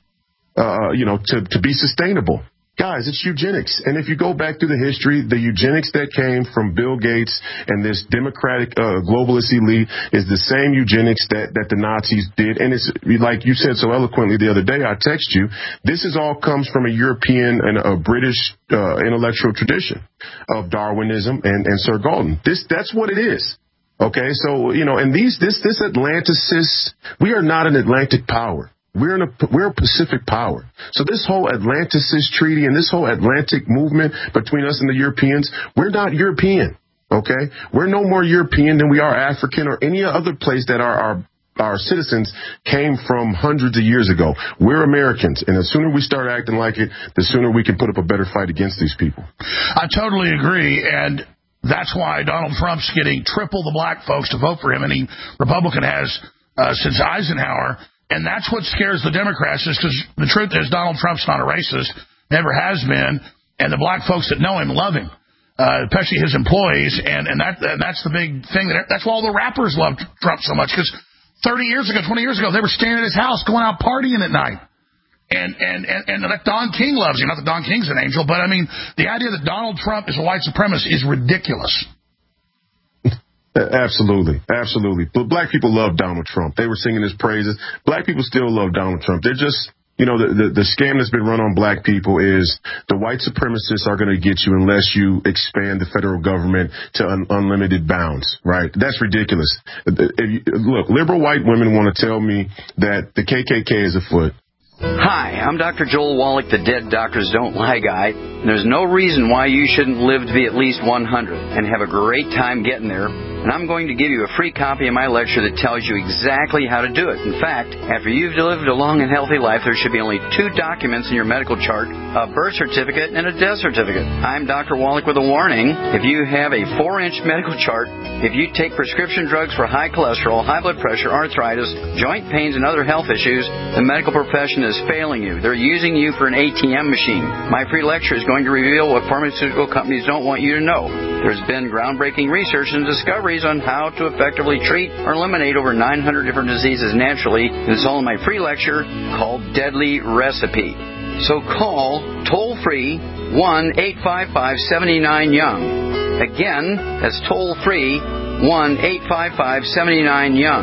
Speaker 8: to be sustainable. Guys, it's eugenics. And if you go back through the history, the eugenics that came from Bill Gates and this democratic globalist elite is the same eugenics that the Nazis did. And it's like you said so eloquently the other day, I text you, this is all comes from a European and a British intellectual tradition of Darwinism and Sir Galton. That's what it is. Okay, so, and this Atlanticist, we are not an Atlantic power. We're a Pacific power. So this whole Atlanticist treaty and this whole Atlantic movement between us and the Europeans, we're not European. Okay, we're no more European than we are African or any other place that our citizens came from hundreds of years ago. We're Americans, and the sooner we start acting like it, the sooner we can put up a better fight against these people.
Speaker 2: I totally agree, and that's why Donald Trump's getting triple the black folks to vote for him, and Republican has since Eisenhower. And that's what scares the Democrats, is because the truth is Donald Trump's not a racist, never has been, and the black folks that know him love him, especially his employees, and that's the big thing. That's why all the rappers love Trump so much, because 20 years ago, they were staying at his house, going out partying at night. And that Don King loves him. Not that Don King's an angel, but I mean, the idea that Donald Trump is a white supremacist is ridiculous.
Speaker 8: Absolutely. But black people love Donald Trump. They were singing his praises. Black people still love Donald Trump. They're just, the scam that's been run on black people is the white supremacists are going to get you unless you expand the federal government to unlimited bounds, right? That's ridiculous. Look, liberal white women want to tell me that the KKK is afoot.
Speaker 12: Hi, I'm Dr. Joel Wallach, the Dead Doctors Don't Lie guy. And there's no reason why you shouldn't live to be at least 100 and have a great time getting there. And I'm going to give you a free copy of my lecture that tells you exactly how to do it. In fact, after you've lived a long and healthy life, there should be only 2 documents in your medical chart, a birth certificate and a death certificate. I'm Dr. Wallach with a warning. If you have a 4-inch medical chart, if you take prescription drugs for high cholesterol, high blood pressure, arthritis, joint pains, and other health issues, the medical profession is failing you. They're using you for an ATM machine. My free lecture is going to reveal what pharmaceutical companies don't want you to know. There's been groundbreaking research and discoveries on how to effectively treat or eliminate over 900 different diseases naturally. And it's all in my free lecture called Deadly Recipe. So call toll-free 1-855-79-YOUNG. Again, that's toll-free, 1-855-79-YOUNG.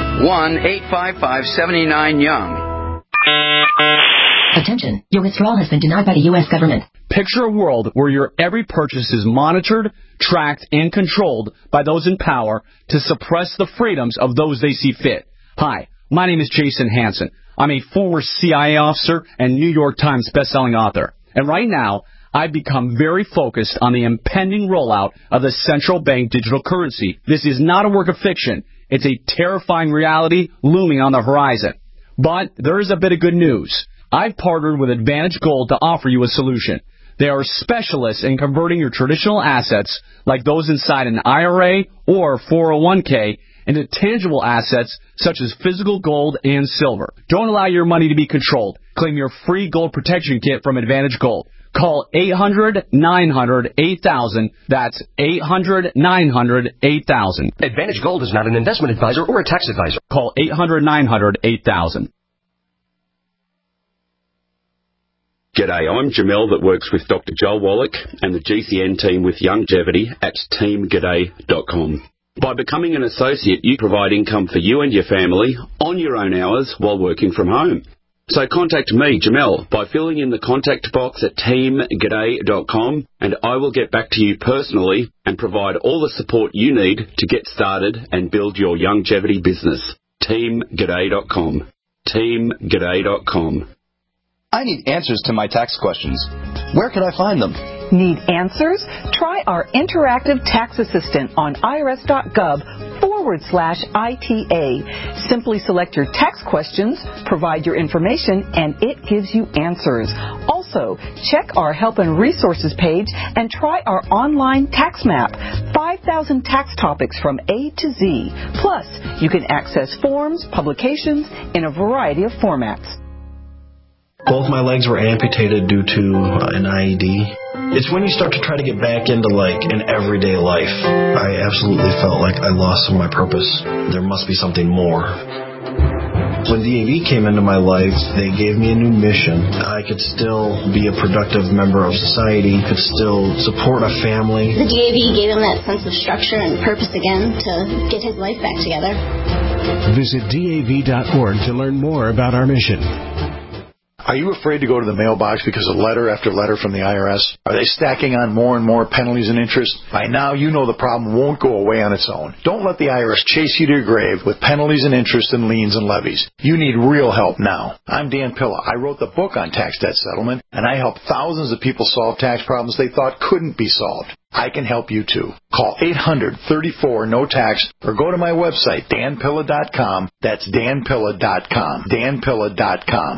Speaker 12: 1-855-79-YOUNG.
Speaker 19: Attention, your withdrawal has been denied by the U.S. government.
Speaker 20: Picture a world where your every purchase is monitored, tracked, and controlled by those in power to suppress the freedoms of those they see fit. Hi, my name is Jason Hansen. I'm a former CIA officer and New York Times bestselling author. And right now, I've become very focused on the impending rollout of the central bank digital currency. This is not a work of fiction. It's a terrifying reality looming on the horizon. But there is a bit of good news. I've partnered with Advantage Gold to offer you a solution. They are specialists in converting your traditional assets, like those inside an IRA or 401k, into tangible assets such as physical gold and silver. Don't allow your money to be controlled. Claim your free gold protection kit from Advantage Gold. Call 800-900-8000. That's 800-900-8000.
Speaker 10: Advantage Gold is not an investment advisor or a tax advisor.
Speaker 20: Call 800-900-8000.
Speaker 21: G'day, I'm Jamel that works with Dr. Joel Wallach and the GCN team with Longevity at teamg'day.com. By becoming an associate, you provide income for you and your family on your own hours while working from home. So contact me, Jamel, by filling in the contact box at teamg'day.com, and I will get back to you personally and provide all the support you need to get started and build your longevity business. teamg'day.com. teamg'day.com.
Speaker 22: I need answers to my tax questions. Where can I find them?
Speaker 14: Need answers? Try our interactive tax assistant on irs.gov/ITA. Simply select your tax questions, provide your information, and it gives you answers. Also, check our help and resources page and try our online tax map. 5,000 tax topics from A to Z. Plus, you can access forms, publications in a variety of formats.
Speaker 23: Both my legs were amputated due to an IED. It's when you start to try to get back into, an everyday life. I absolutely felt like I lost some of my purpose. There must be something more. When DAV came into my life, they gave me a new mission. I could still be a productive member of society, could still support a family.
Speaker 24: The DAV gave him that sense of structure and purpose again to get his life back together.
Speaker 25: Visit DAV.org to learn more about our mission.
Speaker 26: Are you afraid to go to the mailbox because of letter after letter from the IRS? Are they stacking on more and more penalties and interest? By now, you know the problem won't go away on its own. Don't let the IRS chase you to your grave with penalties and interest and liens and levies. You need real help now. I'm Dan Pilla. I wrote the book on tax debt settlement, and I help thousands of people solve tax problems they thought couldn't be solved. I can help you too. Call 800-34-NO-TAX or go to my website, danpilla.com. That's danpilla.com. danpilla.com.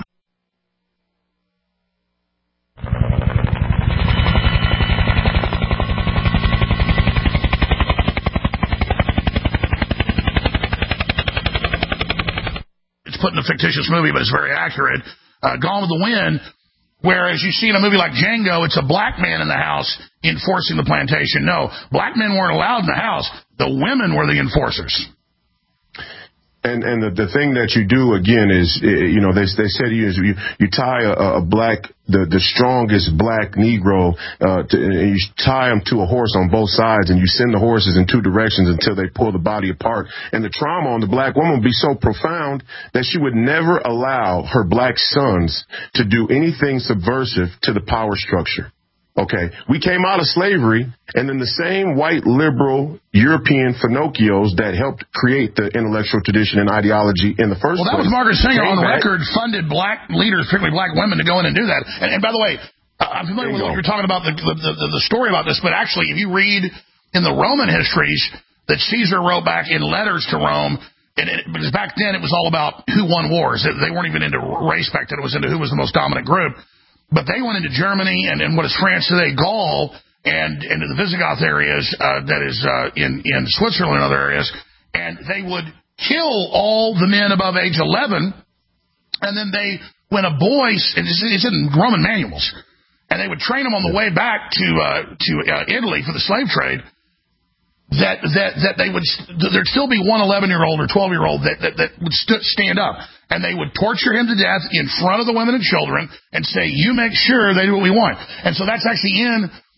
Speaker 2: Put in a fictitious movie, but it's very accurate. Gone with the Wind, whereas you see in a movie like Django, it's a black man in the house enforcing the plantation. No, black men weren't allowed in the house. The women were the enforcers.
Speaker 8: And the thing that you do again is, they say to you is you tie the strongest black Negro, and you tie him to a horse on both sides, and you send the horses in two directions until they pull the body apart. And the trauma on the black woman would be so profound that she would never allow her black sons to do anything subversive to the power structure. Okay, we came out of slavery, and then the same white liberal European Finocchios that helped create the intellectual tradition and ideology in the first place.
Speaker 2: Well, that was Margaret Sanger on record, funded black leaders, particularly black women, to go in and do that. And by the way, I'm familiar with what you're talking about, the story about this, but actually, if you read in the Roman histories that Caesar wrote back in letters to Rome, because back then it was all about who won wars. They weren't even into race back then. It was into who was the most dominant group. But they went into Germany and what is France today, Gaul, and into the Visigoth areas, that is in Switzerland and other areas, and they would kill all the men above age 11, and then when a boy, it's in Roman manuals, and they would train them on the way back to Italy for the slave trade, that there'd still be one 11-year-old or 12-year-old that would stand up. And they would torture him to death in front of the women and children and say, you make sure they do what we want. And so that's actually in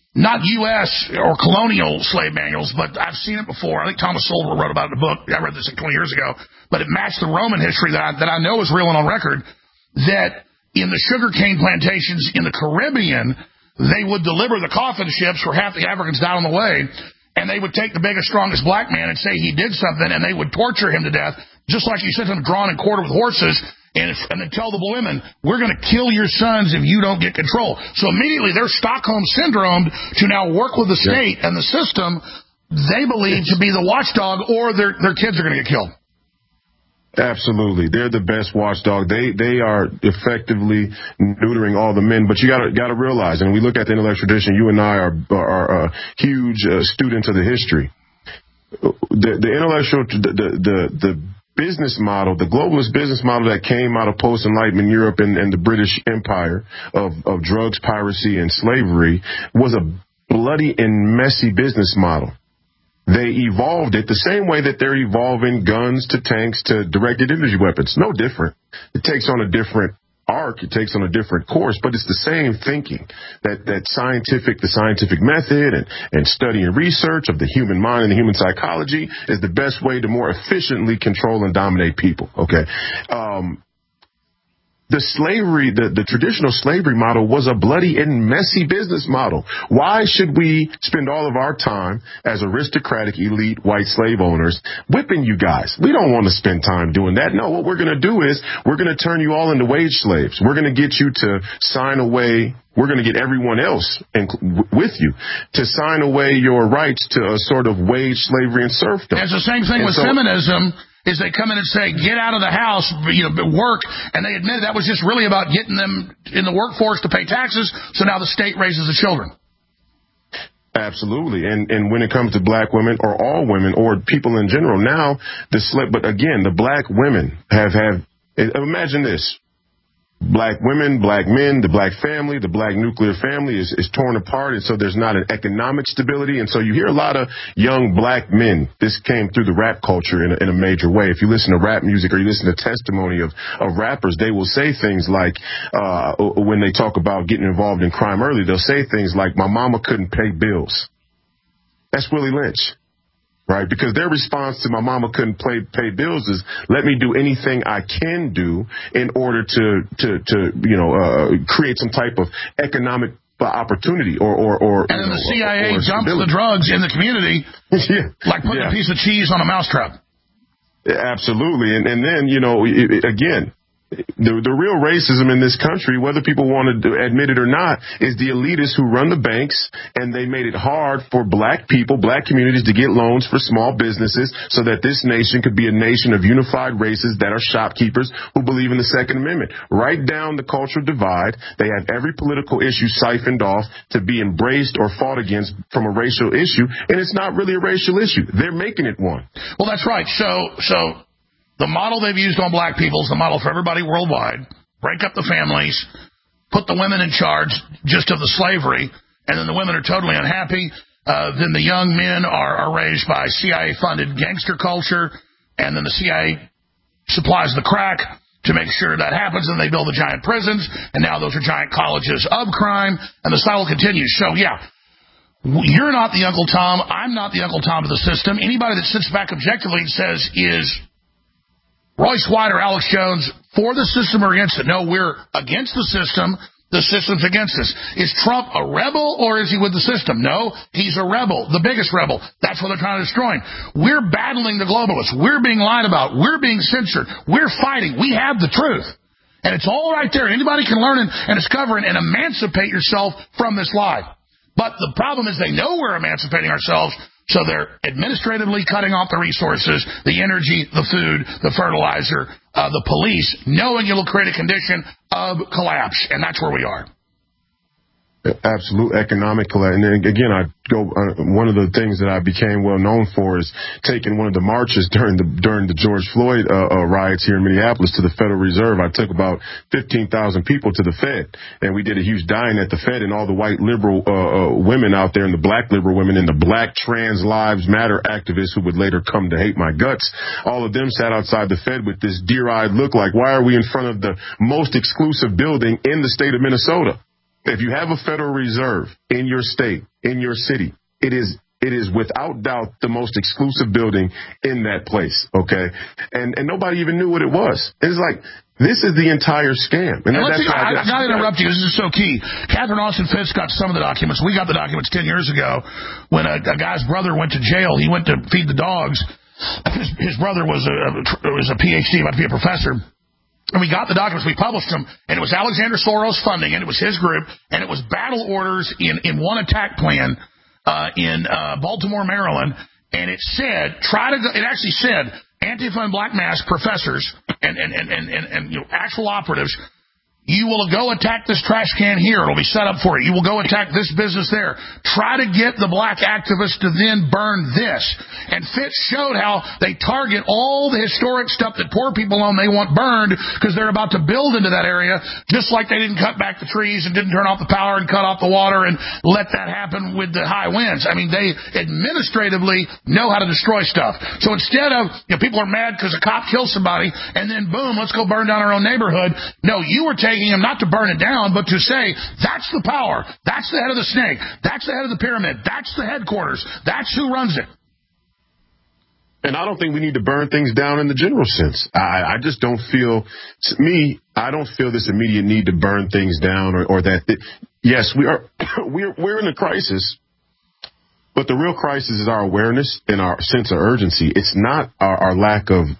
Speaker 2: not U.S. or colonial slave manuals, but I've seen it before. I think Thomas Sowell wrote about it in a book. I read this like 20 years ago, but it matched the Roman history that I know is real and on record, that in the sugarcane plantations in the Caribbean, they would deliver the coffin ships where half the Africans died on the way, and they would take the biggest, strongest black man and say he did something, and they would torture him to death, just like you sent him drawn and quartered with horses, and then tell the women, we're going to kill your sons if you don't get control. So immediately they're Stockholm syndromed to now work with the state and the system they believe to be the watchdog, or their kids are going to get killed.
Speaker 8: Absolutely. They're the best watchdog. They are effectively neutering all the men. But you gotta realize, and we look at the intellectual tradition, you and I are huge students of the history. The intellectual, the business model, the globalist business model that came out of post-Enlightenment Europe and the British Empire of drugs, piracy, and slavery was a bloody and messy business model. They evolved it the same way that they're evolving guns to tanks to directed energy weapons. No different. It takes on a different arc. It takes on a different course, but it's the same thinking that the scientific method and study and research of the human mind and the human psychology is the best way to more efficiently control and dominate people. Okay. The slavery, the traditional slavery model was a bloody and messy business model. Why should we spend all of our time as aristocratic, elite, white slave owners whipping you guys? We don't want to spend time doing that. No, what we're going to do is we're going to turn you all into wage slaves. We're going to get you to sign away. We're going to get everyone else with you to sign away your rights to a sort of wage slavery and serfdom.
Speaker 2: It's the same thing with feminism. Is they come in and say, get out of the house, work, and they admit that was just really about getting them in the workforce to pay taxes, so now the state raises the children.
Speaker 8: Absolutely. And when it comes to black women or all women or people in general, now but again, the black women have imagine this. Black women, black men, the black family, the black nuclear family is torn apart, and so there's not an economic stability. And so you hear a lot of young black men. This came through the rap culture in a major way. If you listen to rap music or you listen to testimony of rappers, they will say things like, when they talk about getting involved in crime early, they'll say things like, my mama couldn't pay bills. That's Willie Lynch. Right, because their response to my mama couldn't pay bills is let me do anything I can do in order to create some type of economic opportunity or
Speaker 2: and then the CIA dumps the drugs in the community like putting a piece of cheese on a mousetrap.
Speaker 8: Absolutely, and then again. The real racism in this country, whether people want to admit it or not, is the elitists who run the banks, and they made it hard for black people, black communities to get loans for small businesses so that this nation could be a nation of unified races that are shopkeepers who believe in the Second Amendment. Right down the cultural divide, they have every political issue siphoned off to be embraced or fought against from a racial issue, and it's not really a racial issue. They're making it one.
Speaker 2: Well, that's right. So the model they've used on black people is the model for everybody worldwide. Break up the families, put the women in charge just of the slavery, and then the women are totally unhappy. Then the young men are raised by CIA-funded gangster culture, and then the CIA supplies the crack to make sure that happens, and they build the giant prisons, and now those are giant colleges of crime, and the cycle continues. So, yeah, you're not the Uncle Tom. I'm not the Uncle Tom to the system. Anybody that sits back objectively and says, is Royce White or Alex Jones for the system or against it? No, we're against the system. The system's against us. Is Trump a rebel or is he with the system? No, he's a rebel, the biggest rebel. That's what they're trying to destroy. We're battling the globalists. We're being lied about. We're being censored. We're fighting. We have the truth. And it's all right there. Anybody can learn and discover and emancipate yourself from this lie. But the problem is they know we're emancipating ourselves, so they're administratively cutting off the resources, the energy, the food, the fertilizer, the police, knowing it'll create a condition of collapse. And that's where we are.
Speaker 8: Absolute economic collapse. And again, one of the things that I became well known for is taking one of the marches during the George Floyd riots here in Minneapolis to the Federal Reserve. I took about 15,000 people to the Fed, and we did a huge die-in at the Fed, and all the white liberal women out there, and the black liberal women, and the black trans lives matter activists who would later come to hate my guts, all of them sat outside the Fed with this deer-eyed look like, why are we in front of the most exclusive building in the state of Minnesota? If you have a Federal Reserve in your state, in your city. It is without doubt the most exclusive building in that place, okay? And nobody even knew what it was. It's like, this is the entire scam. And
Speaker 2: I got to interrupt you. This is so key. Catherine Austin Fitts got some of the documents. We got the documents 10 years ago when a guy's brother went to jail. He went to feed the dogs. His brother was a PhD, about to be a professor. And we got the documents, we published them, and it was Alexander Soros funding, and it was his group, and it was battle orders in one attack plan in Baltimore, Maryland, and it said, it actually said, Antifa and Black Mask professors and actual operatives, you will go attack this trash can here. It'll be set up for you. You will go attack this business there. Try to get the black activists to then burn this. And Fitz showed how they target all the historic stuff that poor people own they want burned because they're about to build into that area, just like they didn't cut back the trees and didn't turn off the power and cut off the water and let that happen with the high winds. I mean, they administratively know how to destroy stuff. So instead of, people are mad because a cop kills somebody and then boom, let's go burn down our own neighborhood. No, you were taking them not to burn it down, but to say, that's the power. That's the head of the snake. That's the head of the pyramid. That's the headquarters. That's who runs it.
Speaker 8: And I don't think we need to burn things down in the general sense. I just don't feel, I don't feel this immediate need to burn things down or that. Yes, we're in a crisis, but the real crisis is our awareness and our sense of urgency. It's not our lack of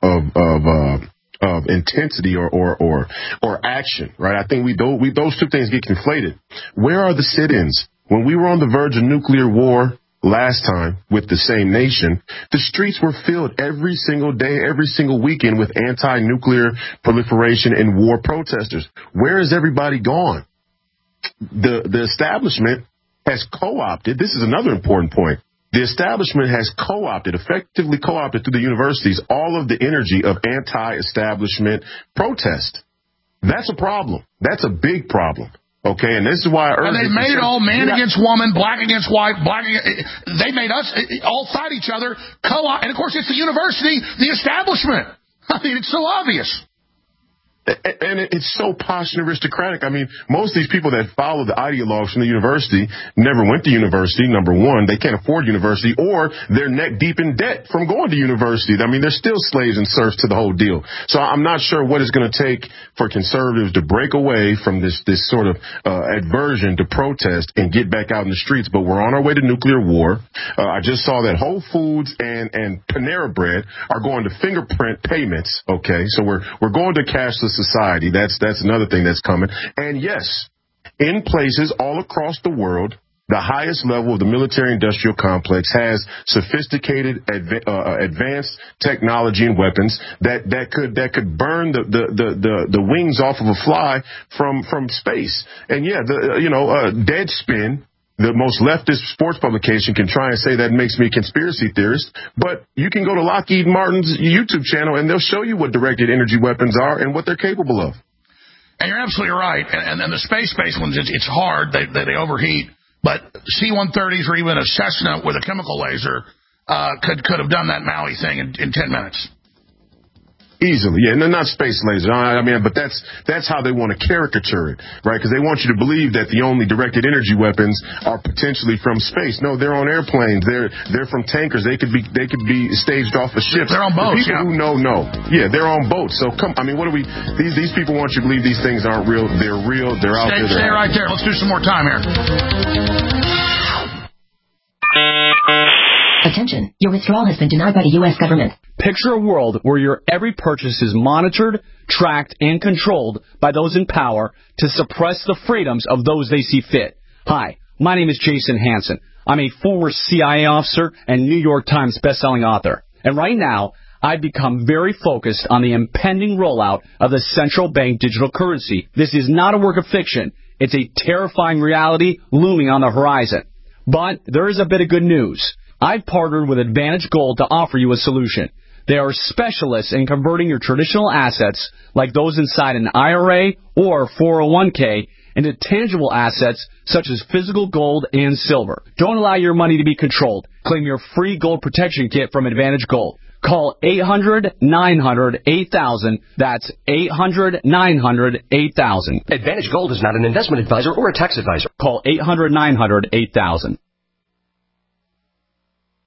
Speaker 8: intensity or action, right? I think those two things get conflated. Where are the sit-ins? When we were on the verge of nuclear war last time with the same nation, the streets were filled every single day, every single weekend with anti-nuclear proliferation and war protesters. Where is everybody gone? The establishment has co-opted. This is another important point. The establishment has effectively co-opted through the universities, all of the energy of anti-establishment protest. That's a problem. That's a big problem. Okay, and this is why I urge.
Speaker 2: And they made it all man against woman, black against white, they made us all fight each other, co-op, and of course it's the university, the establishment. I mean, it's so obvious.
Speaker 8: And it's so posh and aristocratic. I mean, most of these people that follow the ideologues from the university never went to university, number one. They can't afford university, or they're neck deep in debt from going to university. I mean, they're still slaves and serfs to the whole deal. So I'm not sure what it's going to take for conservatives to break away from this sort of aversion to protest and get back out in the streets. But we're on our way to nuclear war. I just saw that Whole Foods and Panera Bread are going to fingerprint payments. Okay, so we're going to cashless society. That's another thing that's coming. And yes, in places all across the world, the highest level of the military-industrial complex has sophisticated, advanced technology and weapons that could burn the wings off of a fly from space. And yeah, Deadspin, the most leftist sports publication, can try and say that makes me a conspiracy theorist, but you can go to Lockheed Martin's YouTube channel and they'll show you what directed energy weapons are and what they're capable of.
Speaker 2: And you're absolutely right. And the space-based ones, it's hard. They overheat. But C-130s or even a Cessna with a chemical laser could have done that Maui thing in 10 minutes.
Speaker 8: Easily, yeah, and they're not space laser. I mean, but that's how they want to caricature it, right? Because they want you to believe that the only directed energy weapons are potentially from space. No, they're on airplanes. They're from tankers. They could be staged off of ships.
Speaker 2: They're on boats.
Speaker 8: The people who know, yeah, they're on boats. So what do we? These people want you to believe these things aren't real. They're real. They're out there.
Speaker 2: Stay right there. Let's do some more time here.
Speaker 19: Attention, your withdrawal has been denied by the U.S. government.
Speaker 20: Picture a world where your every purchase is monitored, tracked, and controlled by those in power to suppress the freedoms of those they see fit. Hi, my name is Jason Hansen. I'm a former CIA officer and New York Times bestselling author. And right now, I've become very focused on the impending rollout of the central bank digital currency. This is not a work of fiction. It's a terrifying reality looming on the horizon. But there is a bit of good news. I've partnered with Advantage Gold to offer you a solution. They are specialists in converting your traditional assets, like those inside an IRA or 401k, into tangible assets such as physical gold and silver. Don't allow your money to be controlled. Claim your free gold protection kit from Advantage Gold. Call 800-900-8000. That's 800-900-8000.
Speaker 10: Advantage Gold is not an investment advisor or a tax advisor.
Speaker 20: Call 800-900-8000.